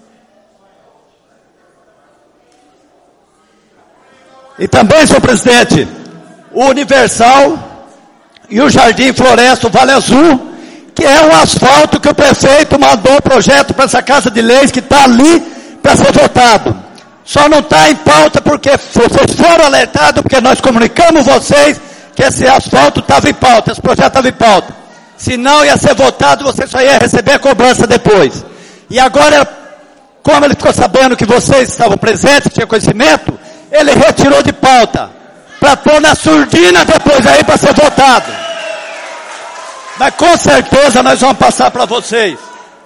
senhor presidente, o Universal e o Jardim Floresta, o Vale Azul, que é um asfalto que o prefeito mandou o projeto para essa Casa de Leis, que está ali para ser votado. Só não está em pauta porque vocês foram alertados, porque nós comunicamos vocês que esse asfalto estava em pauta, esse projeto estava em pauta. Se não ia ser votado, você só ia receber a cobrança depois. E agora, como ele ficou sabendo que vocês estavam presentes, tinha conhecimento, ele retirou de pauta, para pôr na surdina depois aí para ser votado. Mas com certeza nós vamos passar para vocês.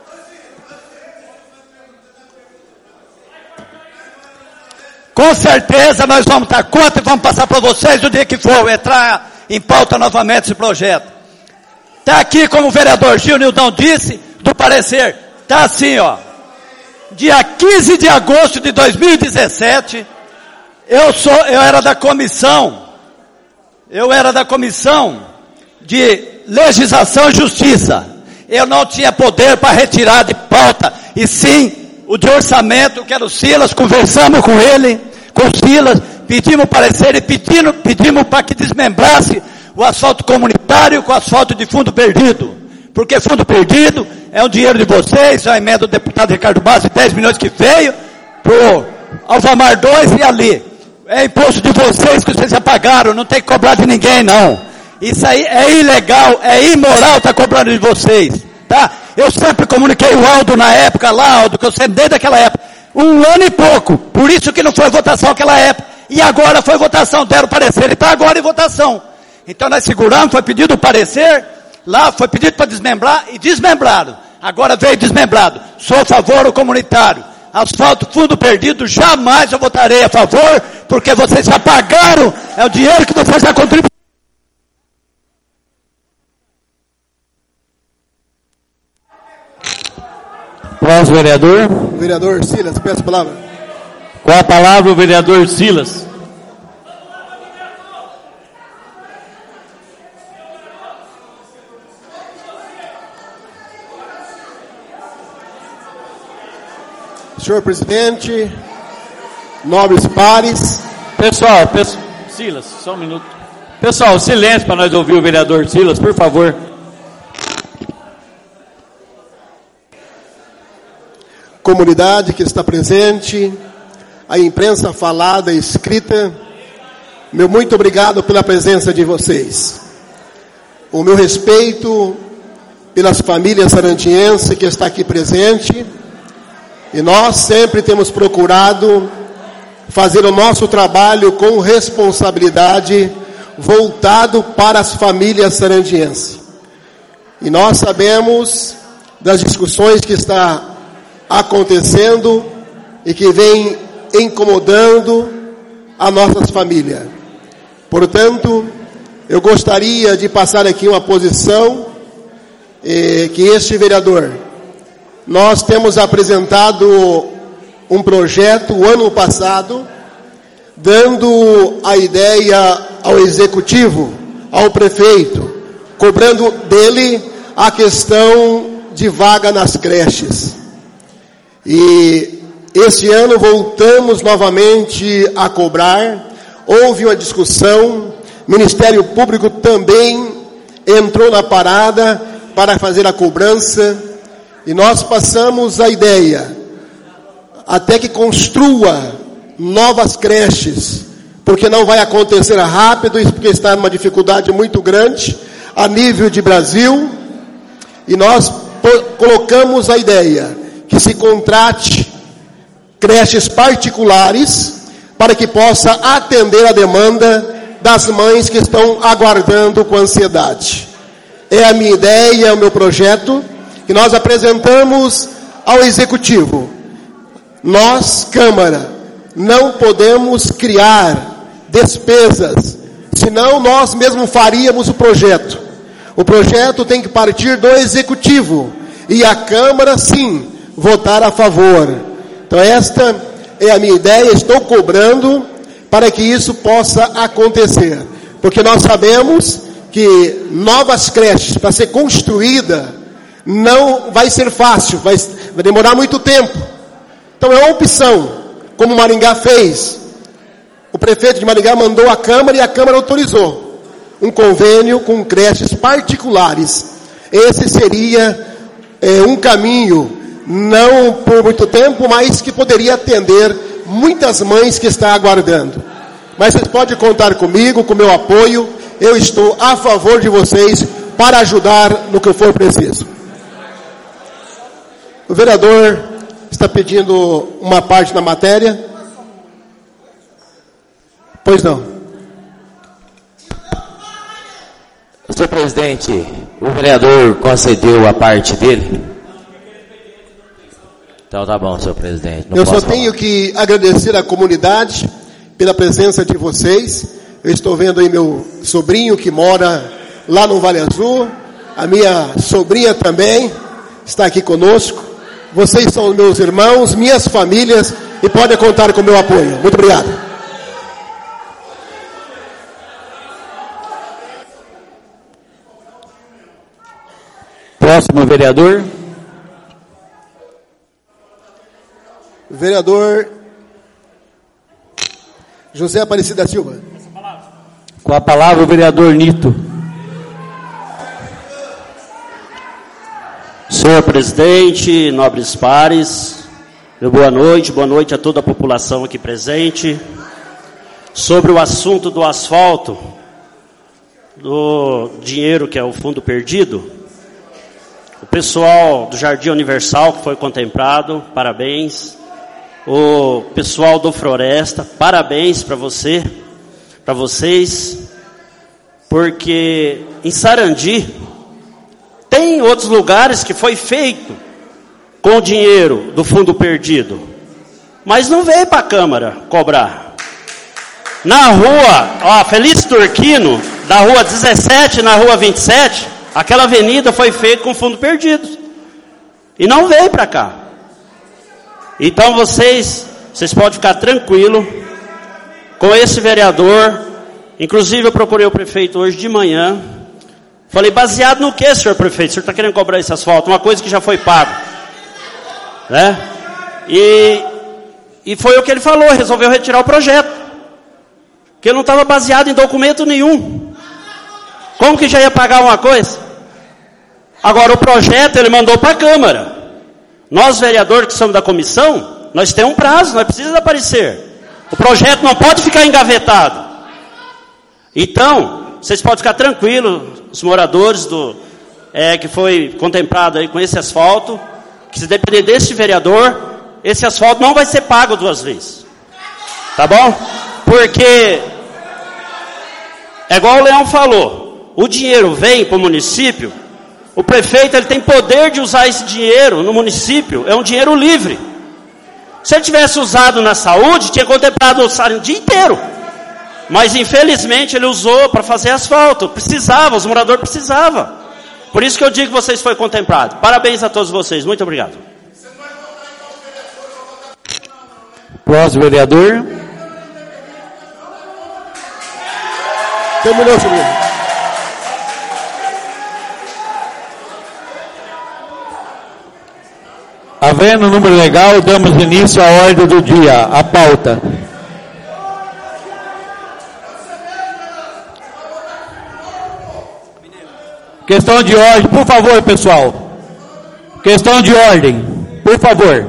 Com certeza nós vamos estar contra e vamos passar para vocês o dia que for entrar em pauta novamente esse projeto. Está aqui, como o vereador Gil Nildão disse, do parecer, está assim, ó. Dia 15 de agosto de 2017, eu era da comissão de legislação e justiça. Eu não tinha poder para retirar de pauta, e sim o de orçamento, que era o Silas, conversamos com ele, com o Silas, pedimos parecer e pedimos para que desmembrasse o asfalto comunitário com o asfalto de fundo perdido. Porque fundo perdido é o dinheiro de vocês, a emenda do deputado Ricardo Bassi, 10 milhões que veio, pro Alfamar 2 e ali. É imposto de vocês que vocês já pagaram, não tem que cobrar de ninguém não. Isso aí é ilegal, é imoral estar cobrando de vocês, tá? Eu sempre comuniquei o Aldo na época lá, Aldo, que eu sempre desde aquela época. 1 ano e pouco, por isso que não foi votação naquela época. E agora foi votação, deram parecer, ele está agora em votação. Então nós seguramos, foi pedido o parecer, lá foi pedido para desmembrar e desmembraram. Agora veio desmembrado. Sou a favor do comunitário. Asfalto, fundo perdido, jamais eu votarei a favor, porque vocês já pagaram, é o dinheiro que vocês já contribuíram. Próximo vereador. Vereador Silas, peço a palavra. Com a palavra o vereador Silas. Senhor presidente, nobres pares. Pessoal, Silas, só um minuto. Pessoal, silêncio para nós ouvir o vereador Silas, por favor. Comunidade que está presente, a imprensa falada e escrita, meu muito obrigado pela presença de vocês. O meu respeito pelas famílias sarantienses que está aqui presente, e nós sempre temos procurado fazer o nosso trabalho com responsabilidade, voltado para as famílias sarantienses. E nós sabemos das discussões que está acontecendo e que vem incomodando a nossas famílias. Portanto, eu gostaria de passar aqui uma posição que este vereador, nós temos apresentado um projeto o ano passado, dando a ideia ao executivo, ao prefeito, cobrando dele a questão de vaga nas creches. E esse ano voltamos novamente a cobrar, houve uma discussão, o Ministério Público também entrou na parada para fazer a cobrança, e nós passamos a ideia, até que construa novas creches, porque não vai acontecer rápido, porque está numa dificuldade muito grande, a nível de Brasil, e nós colocamos a ideia, que se contrate creches particulares, para que possa atender a demanda das mães que estão aguardando com ansiedade. É a minha ideia, é o meu projeto, que nós apresentamos ao Executivo. Nós, Câmara, não podemos criar despesas, senão nós mesmos faríamos o projeto. O projeto tem que partir do Executivo, e a Câmara, sim, votar a favor. Então esta é a minha ideia, estou cobrando para que isso possa acontecer. Porque nós sabemos que novas creches, para ser construída, não vai ser fácil, vai demorar muito tempo. Então é uma opção, como Maringá fez. O prefeito de Maringá mandou à Câmara e a Câmara autorizou um convênio com creches particulares. Esse seria um caminho, não por muito tempo, mas que poderia atender muitas mães que estão aguardando. Mas vocês podem contar comigo, com o meu apoio. Eu estou a favor de vocês para ajudar no que for preciso. O vereador está pedindo uma parte da matéria. Pois não. Senhor presidente, o vereador concedeu a parte dele? Então tá bom, senhor presidente. Eu só tenho que agradecer à comunidade pela presença de vocês. Eu estou vendo aí meu sobrinho que mora lá no Vale Azul. A minha sobrinha também está aqui conosco. Vocês são meus irmãos, minhas famílias, e podem contar com o meu apoio. Muito obrigado. Próximo vereador. Vereador José Aparecido da Silva. Com a palavra o vereador Nito. Senhor presidente, nobres pares, boa noite a toda a população aqui presente. Sobre o assunto do asfalto, do dinheiro que é o fundo perdido, o pessoal do Jardim Universal que foi contemplado, parabéns. O pessoal do Floresta, parabéns para vocês, porque em Sarandi tem outros lugares que foi feito com o dinheiro do fundo perdido, mas não veio para a Câmara cobrar. Na rua, Feliz Turquino, da rua 17 na rua 27, aquela avenida foi feita com fundo perdido e não veio para cá. Então vocês vocês podem ficar tranquilo com esse vereador. Inclusive eu procurei o prefeito hoje de manhã. Falei, baseado no que, senhor prefeito? O senhor está querendo cobrar esse asfalto? Uma coisa que já foi pago. Né? E foi o que ele falou, resolveu retirar o projeto. Que não estava baseado em documento nenhum. Como que já ia pagar uma coisa? Agora o projeto ele mandou para a Câmara. Nós vereadores que somos da comissão, nós temos um prazo, nós precisamos aparecer. O projeto não pode ficar engavetado. Então, vocês podem ficar tranquilos, os moradores que foi contemplado aí com esse asfalto, que se depender desse vereador, esse asfalto não vai ser pago 2 vezes. Tá bom? Porque, é igual o Leão falou, o dinheiro vem para o município, o prefeito ele tem poder de usar esse dinheiro no município, é um dinheiro livre. Se ele tivesse usado na saúde, tinha contemplado o salário o dia inteiro. Mas infelizmente ele usou para fazer asfalto, precisava, os moradores precisavam. Por isso que eu digo que vocês foi contemplado. Parabéns a todos vocês, muito obrigado. Próximo vereador. Terminou, senhor. Havendo número legal, damos início à ordem do dia, a pauta. Questão de ordem, por favor, pessoal. Questão de ordem, por favor.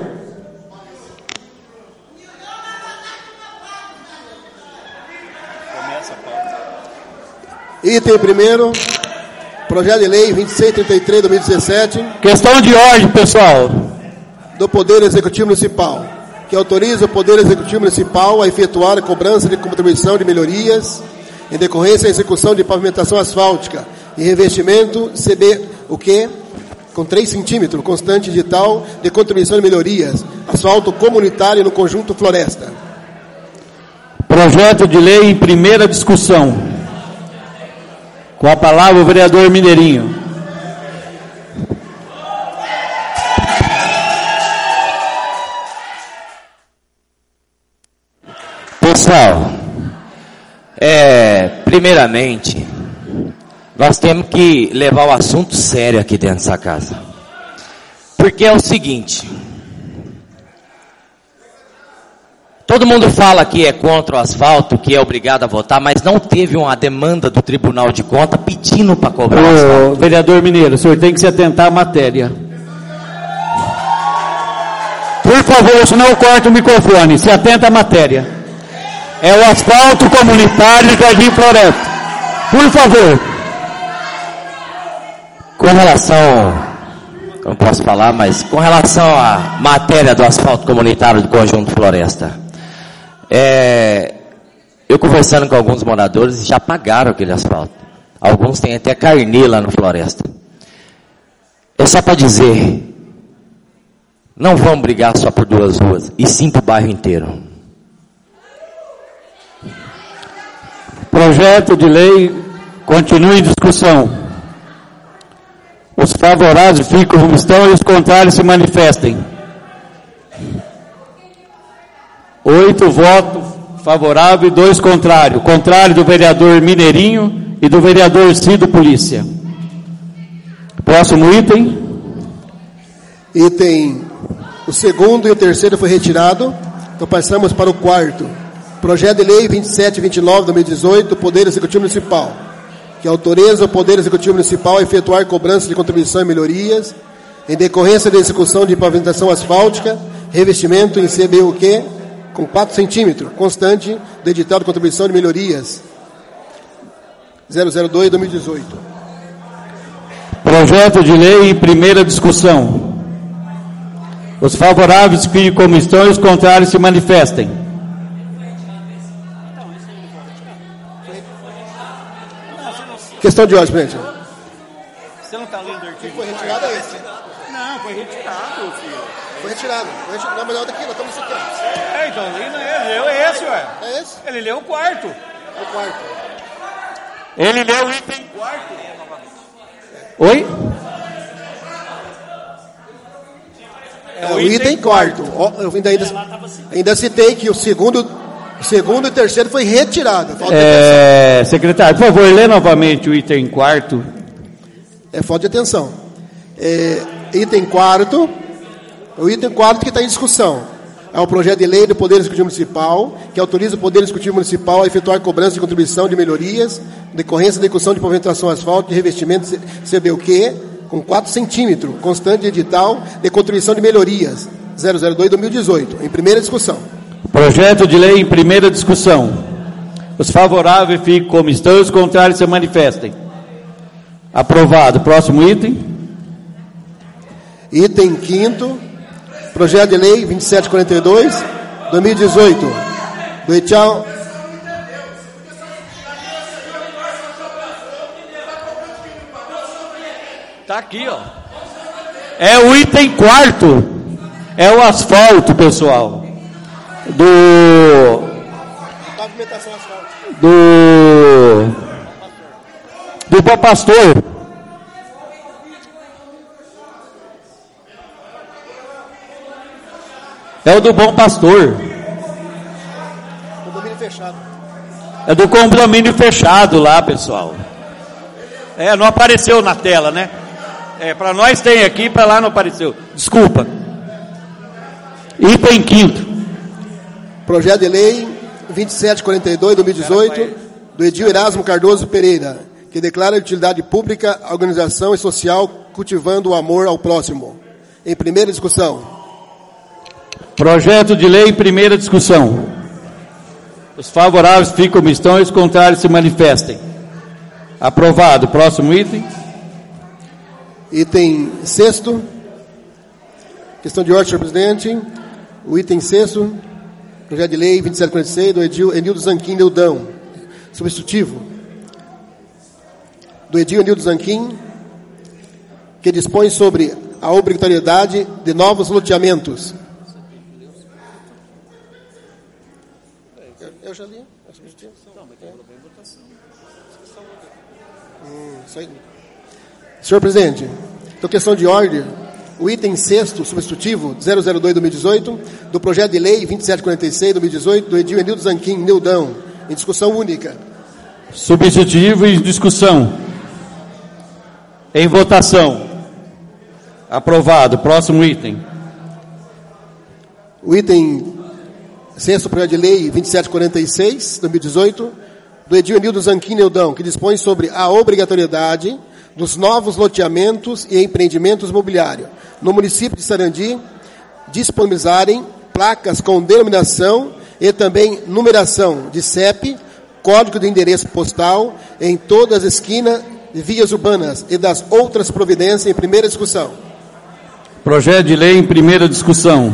Item primeiro, projeto de lei 2633/2017. Questão de ordem, pessoal. Do Poder Executivo Municipal, que autoriza o Poder Executivo Municipal a efetuar a cobrança de contribuição de melhorias em decorrência da execução de pavimentação asfáltica e revestimento com 3 centímetros, constante digital de contribuição de melhorias, asfalto comunitário no conjunto Floresta. Projeto de lei em primeira discussão. Com a palavra o vereador Mineirinho. Pessoal, primeiramente, nós temos que levar o assunto sério aqui dentro dessa casa. Porque é o seguinte, todo mundo fala que é contra o asfalto, que é obrigado a votar, mas não teve uma demanda do Tribunal de Contas pedindo para cobrar o asfalto. Vereador Mineiro, o senhor tem que se atentar à matéria. Por favor, senão eu corto o microfone, se atenta à matéria. É o asfalto comunitário do Jardim Floresta. Por favor. Com relação, eu não posso falar, mas com relação à matéria do asfalto comunitário do Conjunto Floresta, eu conversando com alguns moradores, já pagaram aquele asfalto. Alguns têm até carnê lá no Floresta. É só para dizer, não vamos brigar só por 2 ruas, e sim para o bairro inteiro. Projeto de lei continua em discussão. Os favoráveis ficam como estão e os contrários se manifestem. 8 votos favoráveis e 2 contrários. Contrário do vereador Mineirinho e do vereador Cido Polícia. Próximo item. Item, o segundo e o terceiro foi retirado. Então passamos para o quarto. Projeto de lei 2729/2018 do Poder Executivo Municipal, que autoriza o Poder Executivo Municipal a efetuar cobrança de contribuição e melhorias em decorrência da execução de pavimentação asfáltica, revestimento em CBUQ com 4 centímetros, constante do edital de contribuição de melhorias 002/2018. Projeto de lei em primeira discussão. Os favoráveis fiquem como estão e os contrários se manifestem. Questão de ordem, presidente. Você não está lendo o artigo? Foi retirado esse. Não, foi retirado, filho. Foi retirado. Não, mas daqui, nós estamos aqui. Então, ele leu esse, ué. É esse? Ele leu o quarto. É o quarto. Ele leu o item quarto. Oi? É o item quarto. Eu ainda citei que o segundo e terceiro foi retirado. Secretário, por favor, lê novamente o item quarto. É falta de atenção. Item quarto. O item quarto que está em discussão. É o projeto de lei do Poder Executivo Municipal, que autoriza o Poder Executivo Municipal a efetuar cobrança de contribuição de melhorias, decorrência da execução de pavimentação asfalto e revestimento CBUQ, com 4 centímetros, constante de edital de contribuição de melhorias, 002/2018, em primeira discussão. Projeto de lei em primeira discussão. Os favoráveis fiquem como estão, os contrários se manifestem. Aprovado. Próximo item. Item quinto. Projeto de lei 2742, 2018. Do Etial. Tá aqui, ó. É o item quarto. É o asfalto, pessoal. Do Bom Pastor. É o do Bom Pastor. Condomínio fechado. É do condomínio fechado lá, pessoal. Não apareceu na tela, né? Para nós tem aqui, para lá não apareceu. Desculpa. Item quinto. Projeto de lei 2742, 2018, do Edil Erasmo Cardoso Pereira, que declara de utilidade pública a organização e social cultivando o amor ao próximo. Em primeira discussão. Projeto de lei em primeira discussão. Os favoráveis ficam como estão e os contrários se manifestem. Aprovado. Próximo item. Item sexto. Questão de ordem, senhor presidente. O item sexto. Projeto de lei 2746 do Edil Enildo Zanquim Neudão. Substitutivo. Do Edil Enildo Zanquim, que dispõe sobre a obrigatoriedade de novos loteamentos. Eu já li. Senhor presidente, então questão de ordem, o item sexto, substitutivo, 002/2018, do projeto de lei 2746/2018, do Edil Enildo Zanquim Neudão, em discussão única. Substitutivo em discussão. Em votação. Aprovado. Próximo item. O item sexto, projeto de lei 2746/2018, do Edil Enildo Zanquim Neudão, que dispõe sobre a obrigatoriedade dos novos loteamentos e empreendimentos imobiliários no município de Sarandi disponibilizarem placas com denominação e também numeração de CEP, código de endereço postal em todas as esquinas de vias urbanas e das outras providências em primeira discussão. Projeto de lei em primeira discussão.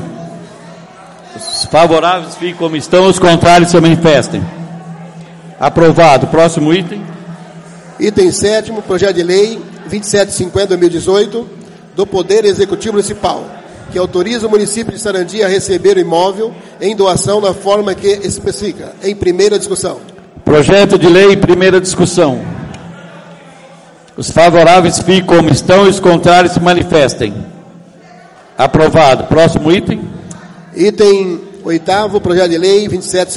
Os favoráveis fiquem como estão, os contrários se manifestem. Aprovado. Próximo item. Item sétimo, projeto de lei 2750/2018, do Poder Executivo Municipal, que autoriza o município de Sarandi a receber o imóvel em doação na forma que especifica. Em primeira discussão. Projeto de lei em primeira discussão. Os favoráveis fiquem como estão e os contrários se manifestem. Aprovado. Próximo item. Item oitavo, projeto de lei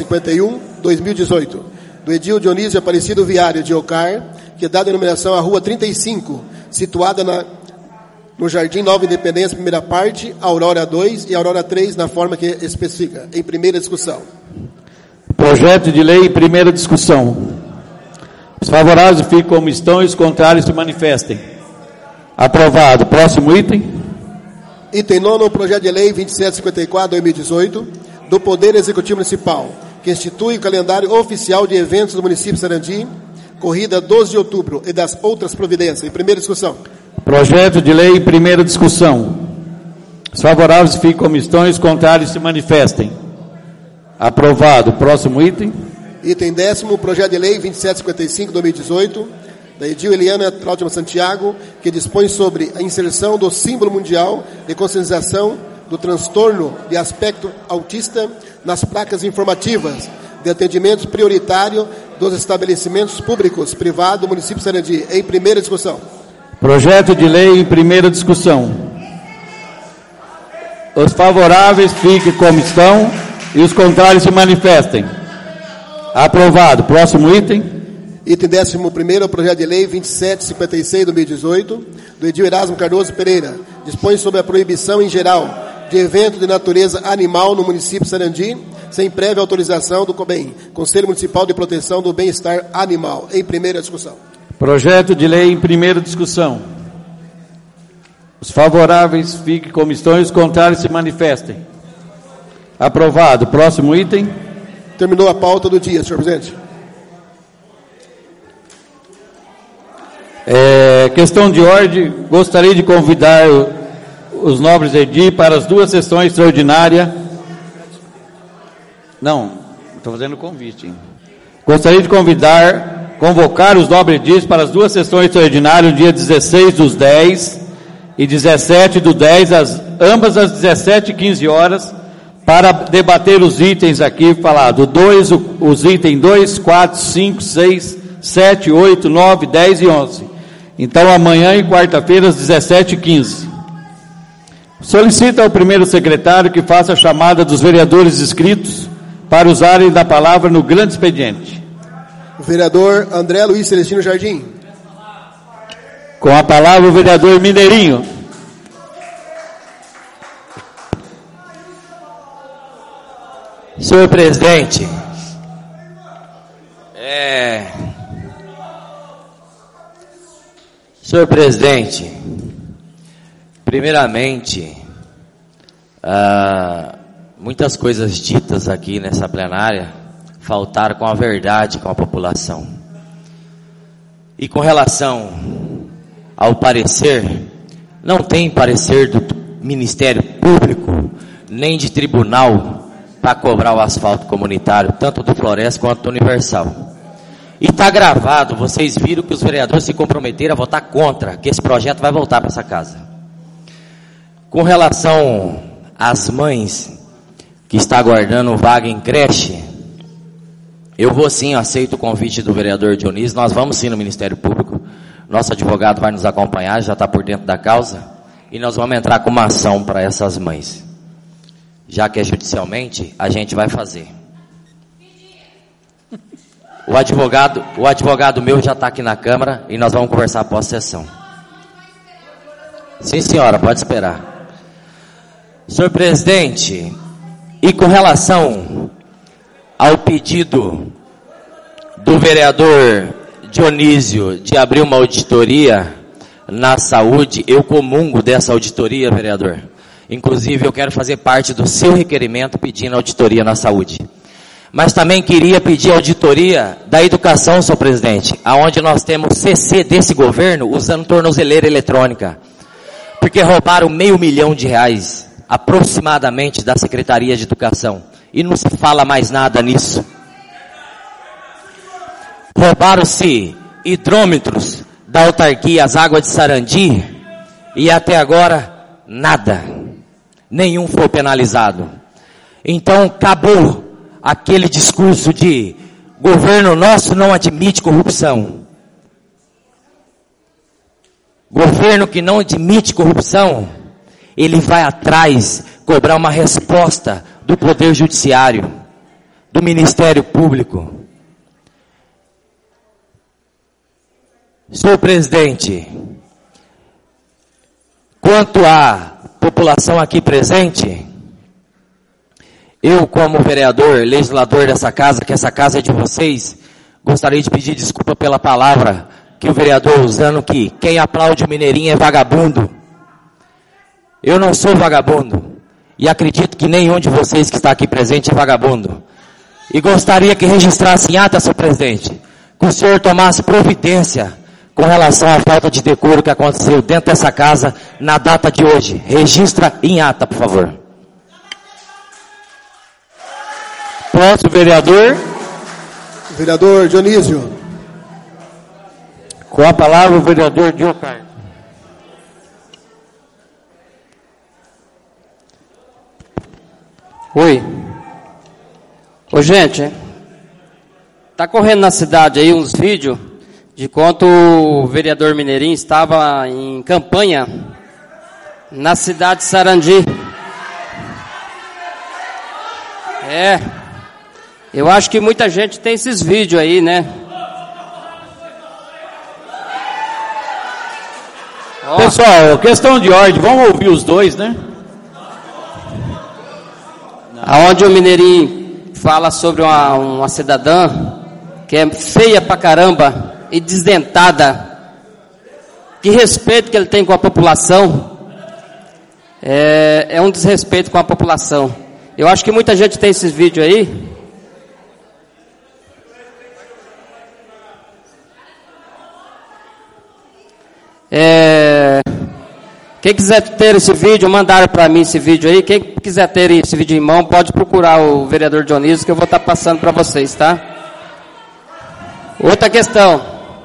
2751/2018, do Edil Dionísio Aparecido Viário de Ocar, que dá denominação à Rua 35, situada no Jardim Nova Independência, primeira parte, Aurora 2 e Aurora 3, na forma que especifica. Em primeira discussão. Projeto de lei em primeira discussão. Os favoráveis ficam como estão e os contrários se manifestem. Aprovado. Próximo item. Item nono, projeto de lei 2754/2018, do Poder Executivo Municipal, que institui o calendário oficial de eventos do município de Sarandi, corrida 12 de outubro e das outras providências. Em primeira discussão. Projeto de lei em primeira discussão. Os favoráveis ficam como estão e os contrários se manifestem. Aprovado. Próximo item. Item décimo, projeto de lei 2755/2018, da Edil Eliana Trautmann Santiago, que dispõe sobre a inserção do símbolo mundial de conscientização do transtorno de aspecto autista nas placas informativas de atendimento prioritário dos estabelecimentos públicos, privados do município de Sarandi. Em primeira discussão. Projeto de lei em primeira discussão. Os favoráveis fiquem como estão e os contrários se manifestem. Aprovado. Próximo item. Item 11º, projeto de lei 2756 de 2018, do Edil Erasmo Cardoso Pereira, dispõe sobre a proibição em geral de evento de natureza animal no município de Sarandi, sem prévia autorização do COBEM, Conselho Municipal de Proteção do Bem-Estar Animal. Em primeira discussão. Projeto de lei em primeira discussão. Os favoráveis fiquem como estão e os contrários se manifestem. Aprovado. Próximo item. Terminou a pauta do dia, senhor presidente. Questão de ordem, gostaria de convidar os nobres edis para as 2 sessões extraordinárias. Não, estou fazendo convite. Gostaria de convocar os nobres edis para as 2 sessões extraordinárias, dia 16/10 e 17/10, ambas às 17h15, para debater os itens aqui falados. Os itens 2, 4, 5, 6, 7, 8, 9, 10 e 11. Então, amanhã e quarta-feira, às 17h15. Solicita ao primeiro secretário que faça a chamada dos vereadores inscritos para usarem da palavra no grande expediente. O vereador André Luiz Celestino Jardim. Com a palavra o vereador Mineirinho. Senhor presidente, Senhor presidente, primeiramente, muitas coisas ditas aqui nessa plenária faltaram com a verdade com a população. E com relação ao parecer, não tem parecer do Ministério Público, nem de tribunal, para cobrar o asfalto comunitário, tanto do Floresta quanto do Universal. E está gravado, vocês viram que os vereadores se comprometeram a votar contra, que esse projeto vai voltar para essa casa. Com relação às mães que estão aguardando vaga em creche, eu vou sim, aceito o convite do vereador Dionísio, nós vamos sim no Ministério Público, nosso advogado vai nos acompanhar, já está por dentro da causa, e nós vamos entrar com uma ação para essas mães. Já que é judicialmente, a gente vai fazer. O advogado meu já está aqui na Câmara e nós vamos conversar após a sessão. Sim, senhora, pode esperar. Senhor presidente, e com relação ao pedido do vereador Dionísio de abrir uma auditoria na saúde, eu comungo dessa auditoria, vereador. Inclusive, eu quero fazer parte do seu requerimento pedindo auditoria na saúde. Mas também queria pedir auditoria da educação, senhor presidente, aonde nós temos CC desse governo usando tornozeleira eletrônica. Porque roubaram R$500 milhão, aproximadamente, da Secretaria de Educação. E não se fala mais nada nisso. Roubaram-se hidrômetros da autarquia As Águas de Sarandi e até agora nada. Nenhum foi penalizado. Então acabou aquele discurso de governo nosso não admite corrupção. Governo que não admite corrupção, ele vai atrás cobrar uma resposta do Poder Judiciário, do Ministério Público. Senhor presidente, quanto à população aqui presente, eu como vereador, legislador dessa casa, que essa casa é de vocês, gostaria de pedir desculpa pela palavra que o vereador usando que quem aplaude o Mineirinho é vagabundo. Eu não sou vagabundo e acredito que nenhum de vocês que está aqui presente é vagabundo. E gostaria que registrasse em ata, senhor presidente, que o senhor tomasse providência com relação à falta de decoro que aconteceu dentro dessa casa na data de hoje. Registra em ata, por favor. Próximo vereador. Vereador Dionísio. Com a palavra o vereador Diocar. Oi. Ô gente, tá correndo na cidade aí uns vídeos de quanto o vereador Mineirinho estava em campanha na cidade de Sarandi. Eu acho que muita gente tem esses vídeos aí, né? Pessoal, questão de ordem, vamos ouvir os dois, né? Aonde o Mineirinho fala sobre uma cidadã que é feia pra caramba e desdentada. Que respeito que ele tem com a população. É um desrespeito com a população. Eu acho que muita gente tem esses vídeos aí. Quem quiser ter esse vídeo, mandaram para mim esse vídeo aí. Quem quiser ter esse vídeo em mão, pode procurar o vereador Dionísio, que eu vou estar passando para vocês, tá? Outra questão.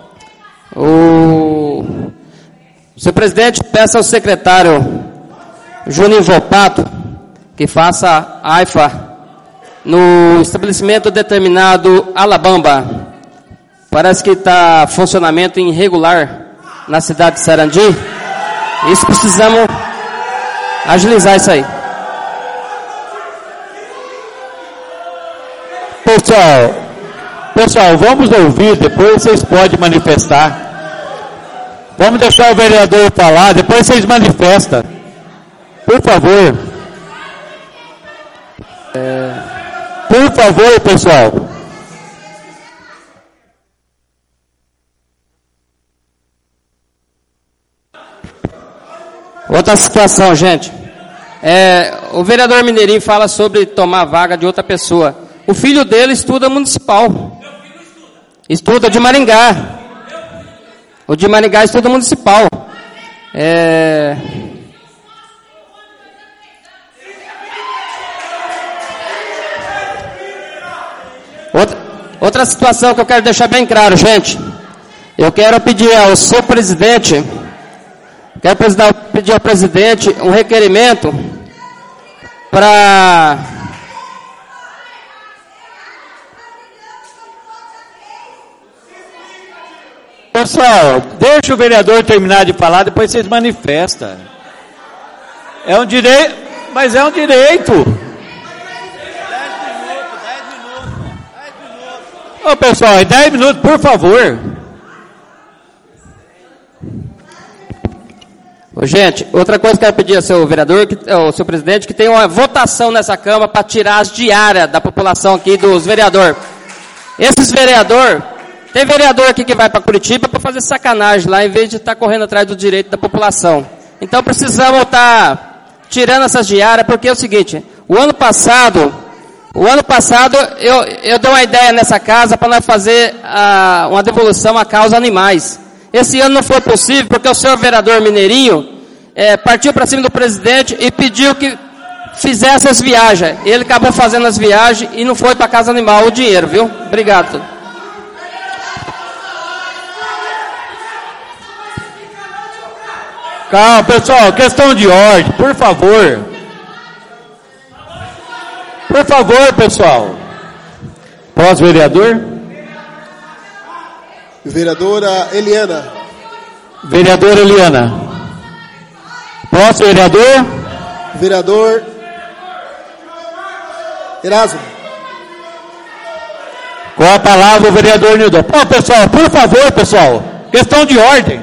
Senhor presidente, peça ao secretário Juninho Volpato que faça AIFA no estabelecimento determinado Alabamba. Parece que está funcionamento irregular na cidade de Sarandi. Isso precisamos agilizar isso aí. Pessoal, vamos ouvir, depois vocês podem manifestar. Vamos deixar o vereador falar, depois vocês manifestam. Por favor. Por favor, pessoal. Outra situação, gente. O vereador Mineirinho fala sobre tomar vaga de outra pessoa. O filho dele estuda municipal. Estuda de Maringá. O de Maringá estuda municipal. Outra situação que eu quero deixar bem claro, gente. Eu quero pedir ao seu presidente... Quero pedir ao presidente um requerimento para... Pessoal, deixa o vereador terminar de falar, depois vocês manifestam. É um direito, mas é um direito. 10 minutos. Ô pessoal, 10 minutos, por favor. Gente, outra coisa que eu quero pedir ao seu vereador, ao seu presidente, que tenha uma votação nessa Câmara para tirar as diárias da população aqui dos vereadores. Esses vereadores, tem vereador aqui que vai para Curitiba para fazer sacanagem lá, em vez de estar correndo atrás do direito da população. Então precisamos estar tirando essas diárias, porque é o seguinte, o ano passado eu dei uma ideia nessa casa para nós fazer uma devolução à causa animais. Esse ano não foi possível, porque o senhor vereador Mineirinho partiu para cima do presidente e pediu que fizesse as viagens. Ele acabou fazendo as viagens e não foi para a Casa Animal o dinheiro, viu? Obrigado. Calma, pessoal, questão de ordem, por favor. Por favor, pessoal. Pós-vereador? Vereadora Eliana. Vereadora Eliana. Próximo vereador? Vereador Erasmo. Com a palavra o vereador Nildon. Pessoal, por favor, pessoal. Questão de ordem.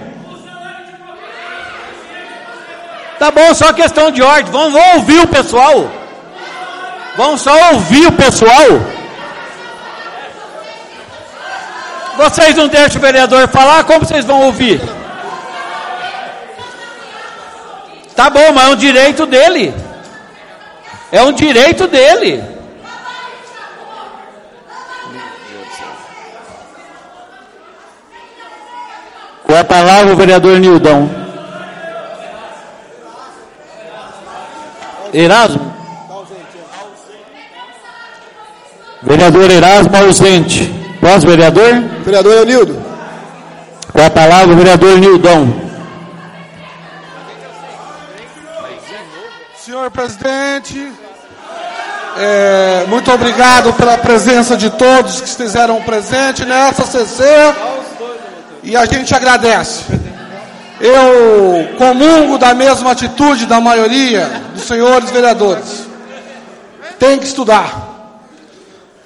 Tá bom, só questão de ordem. Vamos ouvir o pessoal. Vamos só ouvir o pessoal. Vocês não deixam o vereador falar, como vocês vão ouvir? Tá bom, mas é um direito dele. É um direito dele. Com a palavra o vereador Nildon. Erasmo? Vereador Erasmo ausente. Pós-vereador? Vereador Eunildo. Com a palavra o vereador Nildon. Senhor presidente, muito obrigado pela presença de todos que estiveram presentes nessa CC e a gente agradece. Eu comungo da mesma atitude da maioria dos senhores vereadores. Tem que estudar.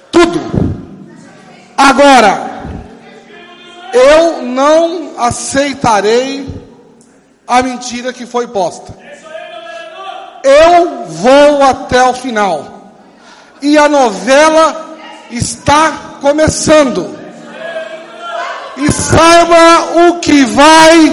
Tudo. Agora, eu não aceitarei a mentira que foi posta. Eu vou até o final. E a novela está começando. E saiba o que vai.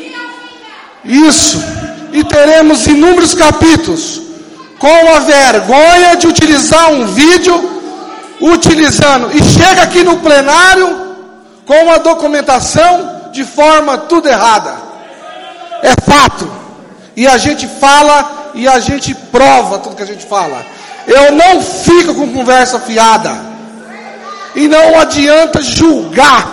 Isso. E teremos inúmeros capítulos. Com a vergonha de utilizar um vídeo. Utilizando. E chega aqui no plenário. Com uma documentação. De forma tudo errada. É fato. E a gente fala. E a gente prova tudo que a gente fala. Eu não fico com conversa fiada. E não adianta julgar.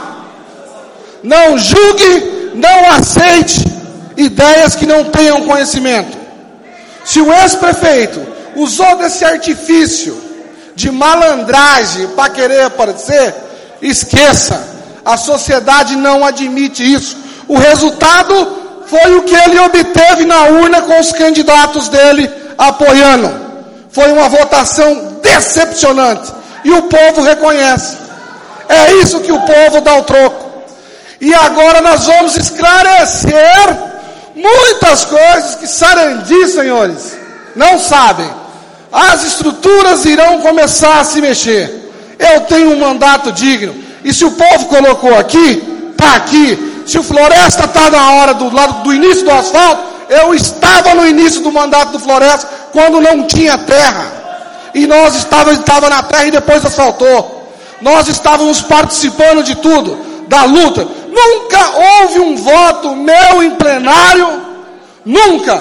Não julgue, não aceite ideias que não tenham conhecimento. Se o ex-prefeito usou desse artifício de malandragem para querer aparecer, esqueça. A sociedade não admite isso. O resultado foi o que ele obteve na urna com os candidatos dele apoiando. Foi uma votação decepcionante. E o povo reconhece. É isso que o povo dá o troco. E agora nós vamos esclarecer muitas coisas que Sarandi, senhores, não sabem. As estruturas irão começar a se mexer. Eu tenho um mandato digno. E se o povo colocou aqui, está aqui. Se o Floresta está na hora do lado do início do asfalto, eu estava no início do mandato do Floresta, quando não tinha terra. E nós estava na terra e depois asfaltou. Nós estávamos participando de tudo, da luta. Nunca houve um voto meu em plenário, nunca,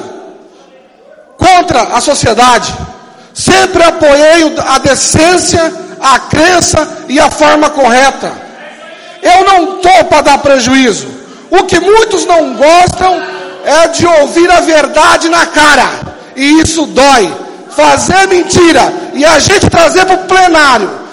contra a sociedade. Sempre apoiei a decência, a crença e a forma correta. Eu não estou para dar prejuízo. O que muitos não gostam é de ouvir a verdade na cara. E isso dói. Fazer mentira e a gente trazer para o plenário.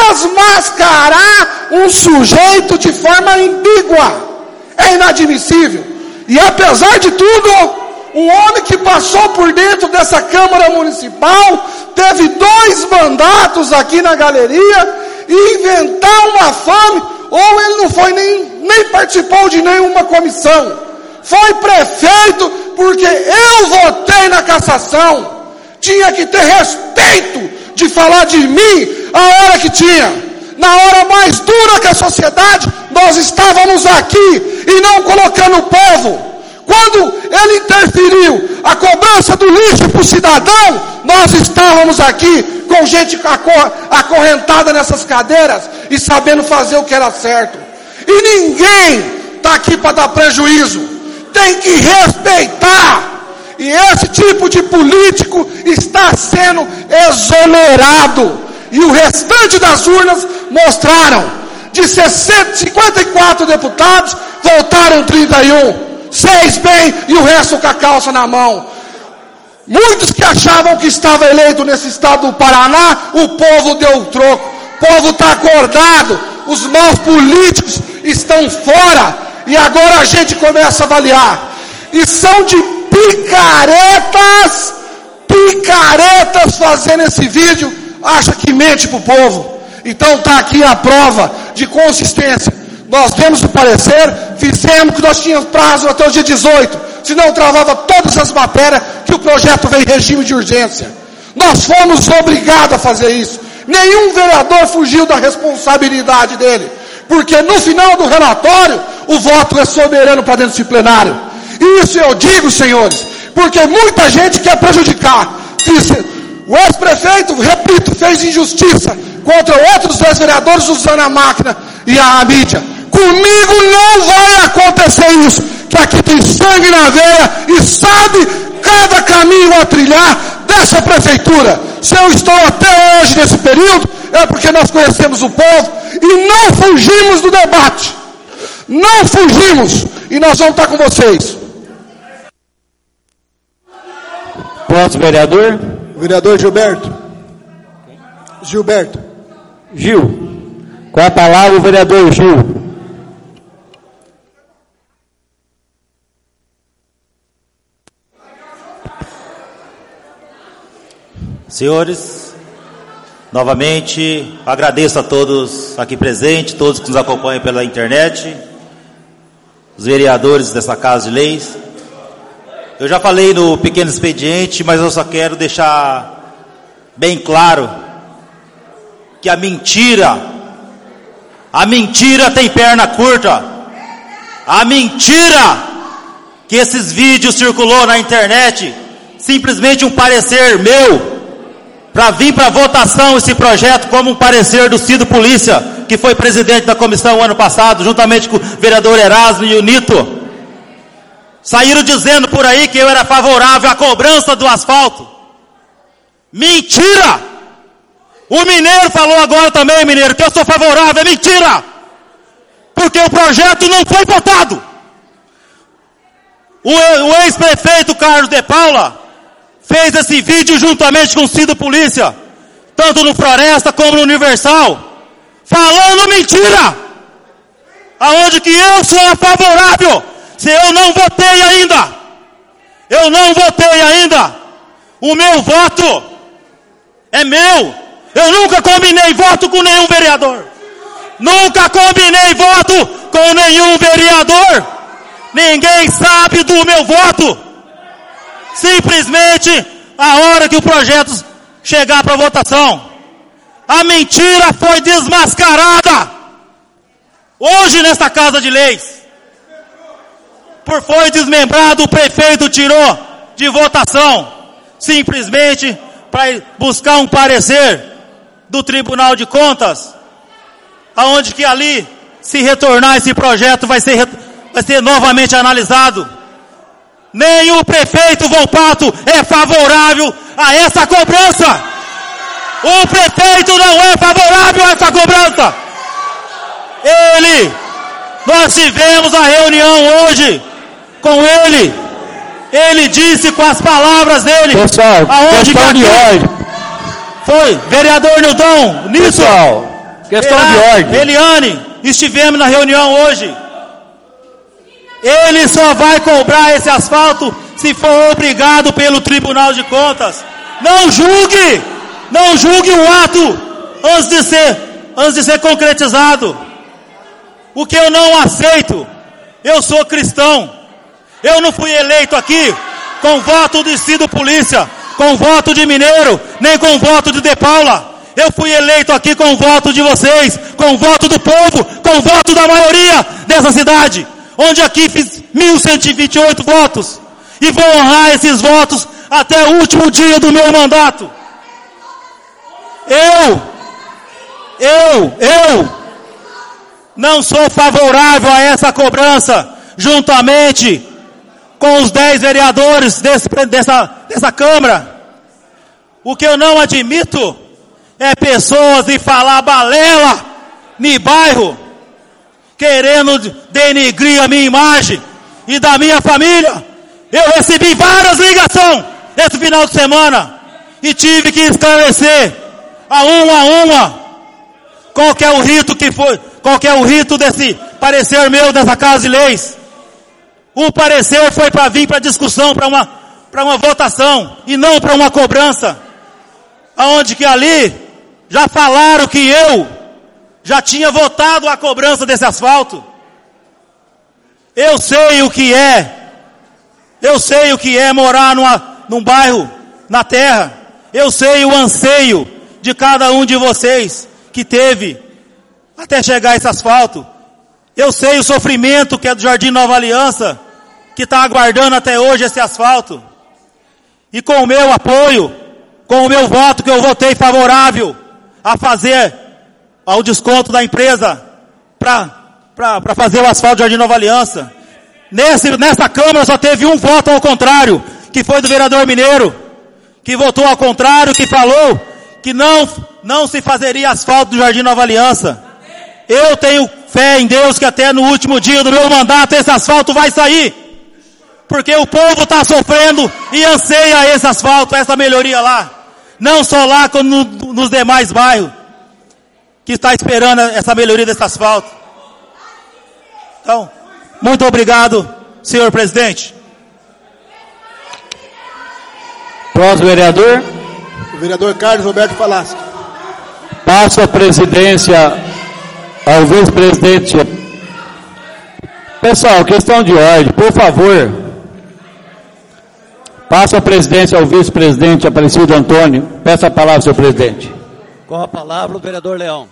Desmascarar um sujeito de forma ambígua. É inadmissível. E apesar de tudo, um homem que passou por dentro dessa Câmara Municipal, teve 2 mandatos aqui na galeria, e inventar uma fame, ou ele não foi nem participou de nenhuma comissão. Foi prefeito porque eu votei na cassação. Tinha que ter respeito de falar de mim a hora que tinha. Na hora mais dura que a sociedade, nós estávamos aqui e não colocando o povo. Quando ele interferiu a cobrança do lixo para o cidadão, nós estávamos aqui com gente acorrentada nessas cadeiras e sabendo fazer o que era certo. E ninguém está aqui para dar prejuízo. Tem que respeitar. E esse tipo de político está sendo exonerado. E o restante das urnas mostraram. De 54 deputados, voltaram 31. 6 bem e o resto com a calça na mão. Muitos que achavam que estava eleito nesse estado do Paraná, o povo deu o troco. O povo está acordado. Os maus políticos estão fora. E agora a gente começa a avaliar. E são de picaretas fazendo esse vídeo, acha que mente pro povo. Então está aqui a prova de consistência. Nós demos o parecer, fizemos que nós tínhamos prazo até o dia 18, senão travava todas as matérias que o projeto veio em regime de urgência. Nós fomos obrigados a fazer isso. Nenhum vereador fugiu da responsabilidade dele, porque no final do relatório, o voto é soberano para dentro desse plenário. Isso eu digo, senhores, porque muita gente quer prejudicar. O ex-prefeito, repito, fez injustiça contra outros ex-vereadores usando a máquina e a mídia. Comigo não vai acontecer isso, que aqui tem sangue na veia e sabe cada caminho a trilhar dessa prefeitura. Se eu estou até hoje nesse período, é porque nós conhecemos o povo e não fugimos do debate. Não fugimos e nós vamos estar com vocês. Pronto, vereador? Vereador Gilberto. Gil. Com a palavra o vereador Gil. Senhores, Novamente, agradeço a todos aqui presentes, todos que nos acompanham pela internet, os vereadores dessa Casa de Leis. Eu já falei no pequeno expediente, mas eu só quero deixar bem claro que a mentira tem perna curta. A mentira que esses vídeos circulou na internet, simplesmente um parecer meu, para vir para votação esse projeto como um parecer do Cido Polícia, que foi presidente da comissão ano passado, juntamente com o vereador Erasmo e o Nito. Saíram dizendo por aí que eu era favorável à cobrança do asfalto. Mentira! O Mineiro falou agora também, Mineiro, que eu sou favorável. É mentira! Porque o projeto não foi votado. O ex-prefeito Carlos de Paula fez esse vídeo juntamente com o Cido Polícia, tanto no Floresta como no Universal, falando mentira. Aonde que eu sou favorável, se eu não votei ainda. Eu não votei ainda. O meu voto é meu. Eu nunca combinei voto com nenhum vereador. Nunca combinei voto com nenhum vereador. Ninguém sabe do meu voto. Simplesmente a hora que o projeto chegar para votação, a mentira foi desmascarada. Hoje nesta Casa de Leis, por foi desmembrado, o prefeito tirou de votação, simplesmente para buscar um parecer do Tribunal de Contas, aonde que ali, se retornar esse projeto, vai ser novamente analisado. Nem o prefeito Volpato é favorável a essa cobrança. O prefeito não é favorável a essa cobrança. Nós tivemos a reunião hoje com ele. Ele disse com as palavras dele. Pessoal, questão de ordem. Foi, vereador Nildon, nisso. Pessoal, questão de ordem. Eliane, estivemos na reunião hoje. Ele só vai cobrar esse asfalto se for obrigado pelo Tribunal de Contas. Não julgue um ato antes de ser concretizado. O que eu não aceito, eu sou cristão. Eu não fui eleito aqui com voto de Cido Polícia, com voto de Mineiro, nem com voto de Paula. Eu fui eleito aqui com voto de vocês, com voto do povo, com voto da maioria dessa cidade, onde aqui fiz 1.128 votos, e vou honrar esses votos até o último dia do meu mandato. Eu não sou favorável a essa cobrança, juntamente com os 10 vereadores dessa Câmara. O que eu não admito é pessoas ir falar balela no bairro, querendo denegrir a minha imagem e da minha família. Eu recebi várias ligações esse final de semana e tive que esclarecer a uma qual que é o rito que foi, qual que é o rito desse parecer meu dessa Casa de Leis. O parecer foi para vir para discussão, para uma votação e não para uma cobrança, aonde que ali já falaram que eu já tinha votado a cobrança desse asfalto. Eu sei o que é morar num bairro, na terra. Eu sei o anseio de cada um de vocês que teve até chegar esse asfalto. Eu sei o sofrimento que é do Jardim Nova Aliança, que está aguardando até hoje esse asfalto. E com o meu apoio, com o meu voto que eu votei favorável a fazer ao desconto da empresa para fazer o asfalto do Jardim Nova Aliança. Nessa Câmara só teve um voto ao contrário, que foi do vereador Mineiro, que votou ao contrário, que falou que não se fazeria asfalto do Jardim Nova Aliança. Eu tenho fé em Deus que até no último dia do meu mandato esse asfalto vai sair, porque o povo está sofrendo e anseia esse asfalto, essa melhoria lá. Não só lá, como nos demais bairros, que está esperando essa melhoria desse asfalto. Então, muito obrigado, senhor presidente. Próximo vereador. O vereador Carlos Roberto Falaschi. Passo a presidência ao vice-presidente. Pessoal, questão de ordem, por favor. Passo a presidência ao vice-presidente Aparecido Antônio. Peço a palavra, senhor presidente. Com a palavra, o vereador Leão.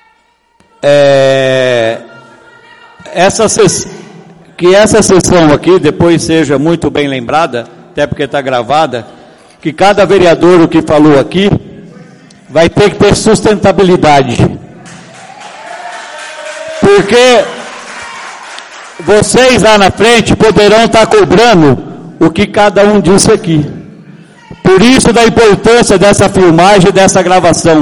Que essa sessão aqui depois seja muito bem lembrada, até porque está gravada, que cada vereador, o que falou aqui, vai ter que ter sustentabilidade. Porque vocês lá na frente poderão estar cobrando o que cada um disse aqui. Por isso da importância dessa filmagem, dessa gravação.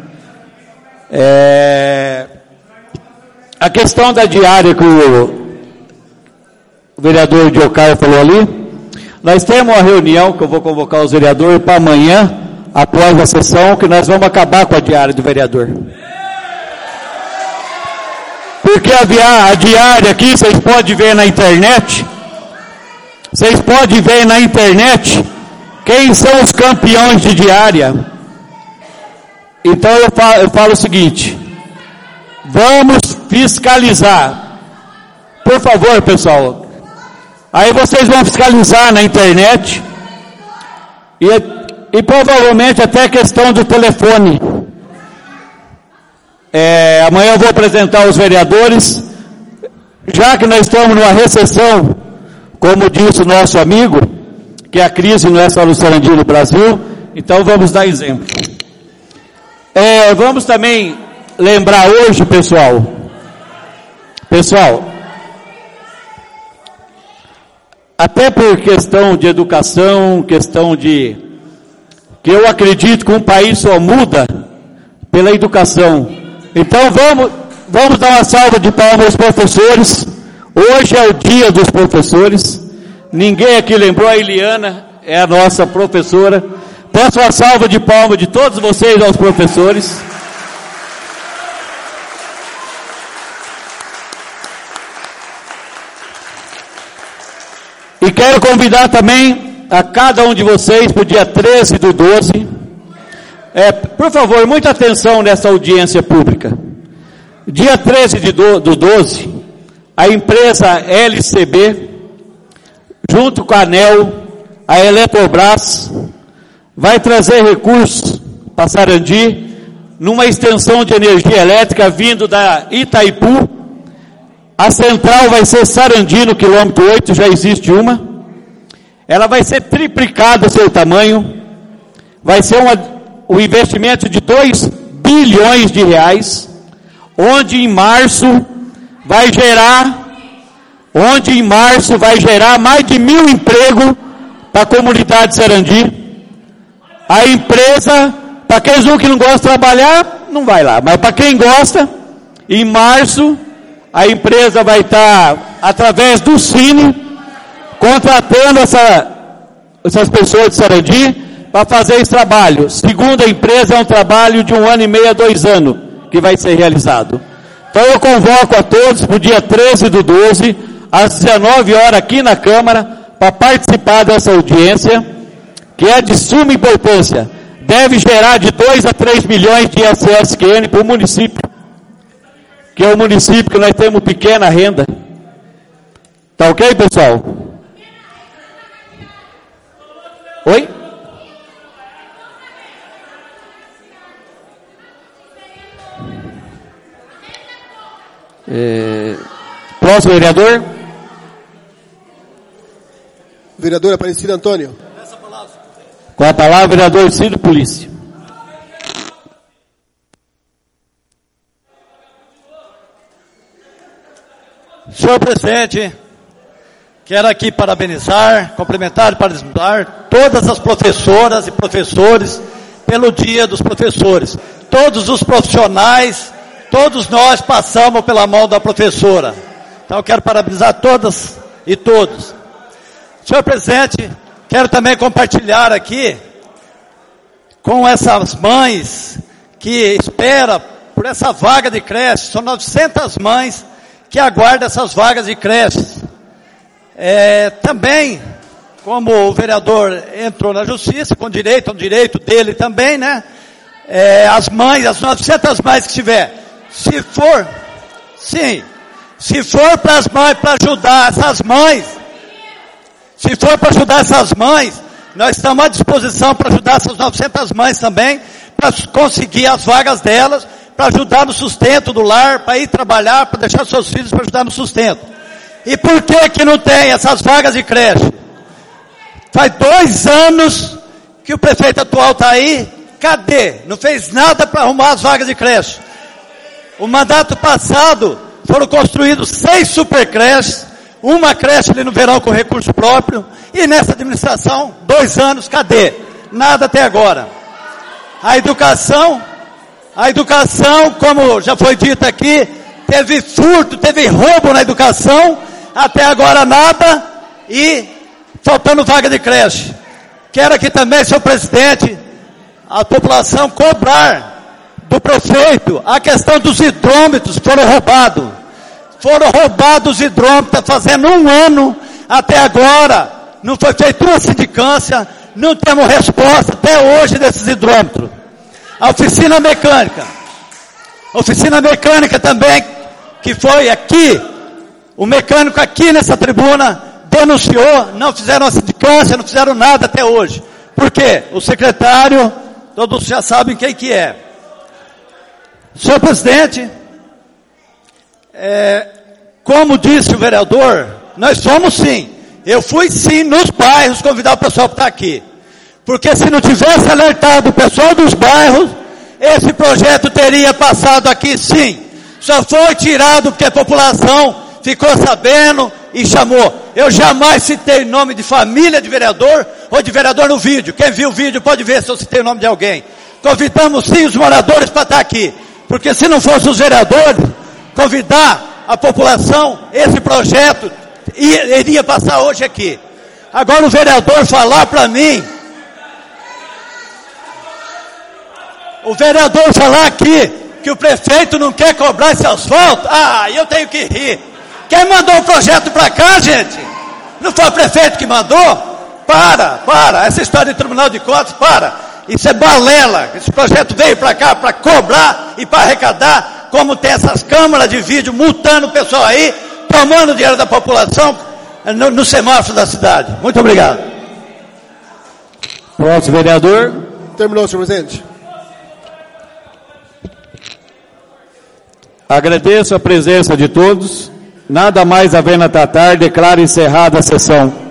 A questão da diária que o vereador Diocaio falou ali, nós temos uma reunião que eu vou convocar os vereadores para amanhã, após a sessão, que nós vamos acabar com a diária do vereador. Porque a diária aqui, vocês podem ver na internet, quem são os campeões de diária. Então eu falo o seguinte, vamos fiscalizar. Por favor, pessoal. Aí vocês vão fiscalizar na internet e provavelmente até questão do telefone. Amanhã eu vou apresentar os vereadores, já que nós estamos numa recessão, como disse o nosso amigo, que a crise não é só no Sarandi, no Brasil, então vamos dar exemplo. Vamos também lembrar hoje, pessoal, até por questão de educação, questão de, que eu acredito que um país só muda pela educação. Então vamos dar uma salva de palmas aos professores. Hoje é o dia dos professores. Ninguém aqui lembrou, a Eliana é a nossa professora. Peço uma salva de palmas de todos vocês aos professores. E quero convidar também a cada um de vocês para o dia 13/12. Por favor, muita atenção nessa audiência pública. Dia 13/12, a empresa LCB, junto com a ANEEL, a Eletrobras, vai trazer recursos para Sarandi, numa extensão de energia elétrica vindo da Itaipu. A central vai ser Sarandi, no quilômetro 8, já existe uma. Ela vai ser triplicada o seu tamanho. Vai ser um investimento de 2 bilhões de reais, onde em março vai gerar mais de 1.000 empregos para a comunidade Sarandi. A empresa, para aqueles que não gostam de trabalhar, não vai lá, mas para quem gosta, em março, a empresa vai estar, através do Cine, contratando essas pessoas de Sarandi para fazer esse trabalho. Segundo a empresa, é um trabalho de 1 ano e meio a 2 anos que vai ser realizado. Então eu convoco a todos para o dia 13/12, às 19 horas, aqui na Câmara, para participar dessa audiência, que é de suma importância. Deve gerar de 2 a 3 milhões de ISS-QN para o município, que é o município que nós temos pequena renda. Tá ok, pessoal? Oi? Próximo vereador. Vereador Aparecido Antônio. Com a palavra, vereador Ciro Polícia. Senhor presidente, quero aqui parabenizar, cumprimentar e parabenizar todas as professoras e professores pelo Dia dos Professores. Todos os profissionais, todos nós passamos pela mão da professora. Então eu quero parabenizar todas e todos. Senhor presidente, quero também compartilhar aqui com essas mães que esperam por essa vaga de creche. São 900 mães que aguardam essas vagas de creche. Também, como o vereador entrou na justiça, com direito, é um direito dele também, né? as mães, as 900 mães que tiver. Se for para as mães, para ajudar essas mães, se for para ajudar essas mães, nós estamos à disposição para ajudar essas 900 mães também, para conseguir as vagas delas, para ajudar no sustento do lar, para ir trabalhar, para deixar seus filhos para ajudar no sustento. E por que não tem essas vagas de creche? Faz 2 anos que o prefeito atual está aí, cadê? Não fez nada para arrumar as vagas de creche. O mandato passado foram construídos 6 supercreches, uma creche ali no verão com recurso próprio, e nessa administração, 2 anos, cadê? Nada até agora. A educação, como já foi dito aqui, teve furto, teve roubo na educação, até agora nada, e faltando vaga de creche. Quero aqui também, senhor presidente, a população cobrar do prefeito a questão dos hidrômetros que foram roubados. Foram roubados os hidrômetros, está fazendo 1 ano, até agora, não foi feita uma sindicância, não temos resposta até hoje desses hidrômetros. A oficina mecânica também, que foi aqui, o mecânico aqui nessa tribuna denunciou, não fizeram a sindicância, não fizeram nada até hoje. Por quê? O secretário, todos já sabem quem que é. Senhor presidente, como disse o vereador, nós fomos sim. Eu fui sim nos bairros convidar o pessoal para estar aqui. Porque se não tivesse alertado o pessoal dos bairros, esse projeto teria passado aqui sim. Só foi tirado porque a população ficou sabendo e chamou. Eu jamais citei nome de família de vereador ou de vereador no vídeo. Quem viu o vídeo pode ver se eu citei o nome de alguém. Convidamos sim os moradores para estar aqui. Porque se não fossem os vereadores convidar a população, esse projeto iria passar hoje aqui. Agora o vereador falar para mim, o vereador falar aqui que o prefeito não quer cobrar esse asfalto, eu tenho que rir. Quem mandou o projeto para cá, gente? Não foi o prefeito que mandou? Para, essa história de Tribunal de Contas, para. Isso é balela. Esse projeto veio para cá para cobrar e para arrecadar, como tem essas câmaras de vídeo multando o pessoal aí, tomando dinheiro da população no semáforo da cidade. Muito obrigado. Próximo vereador. Terminou, senhor presidente. Agradeço a presença de todos. Nada mais havendo a tratar, declaro encerrada a sessão.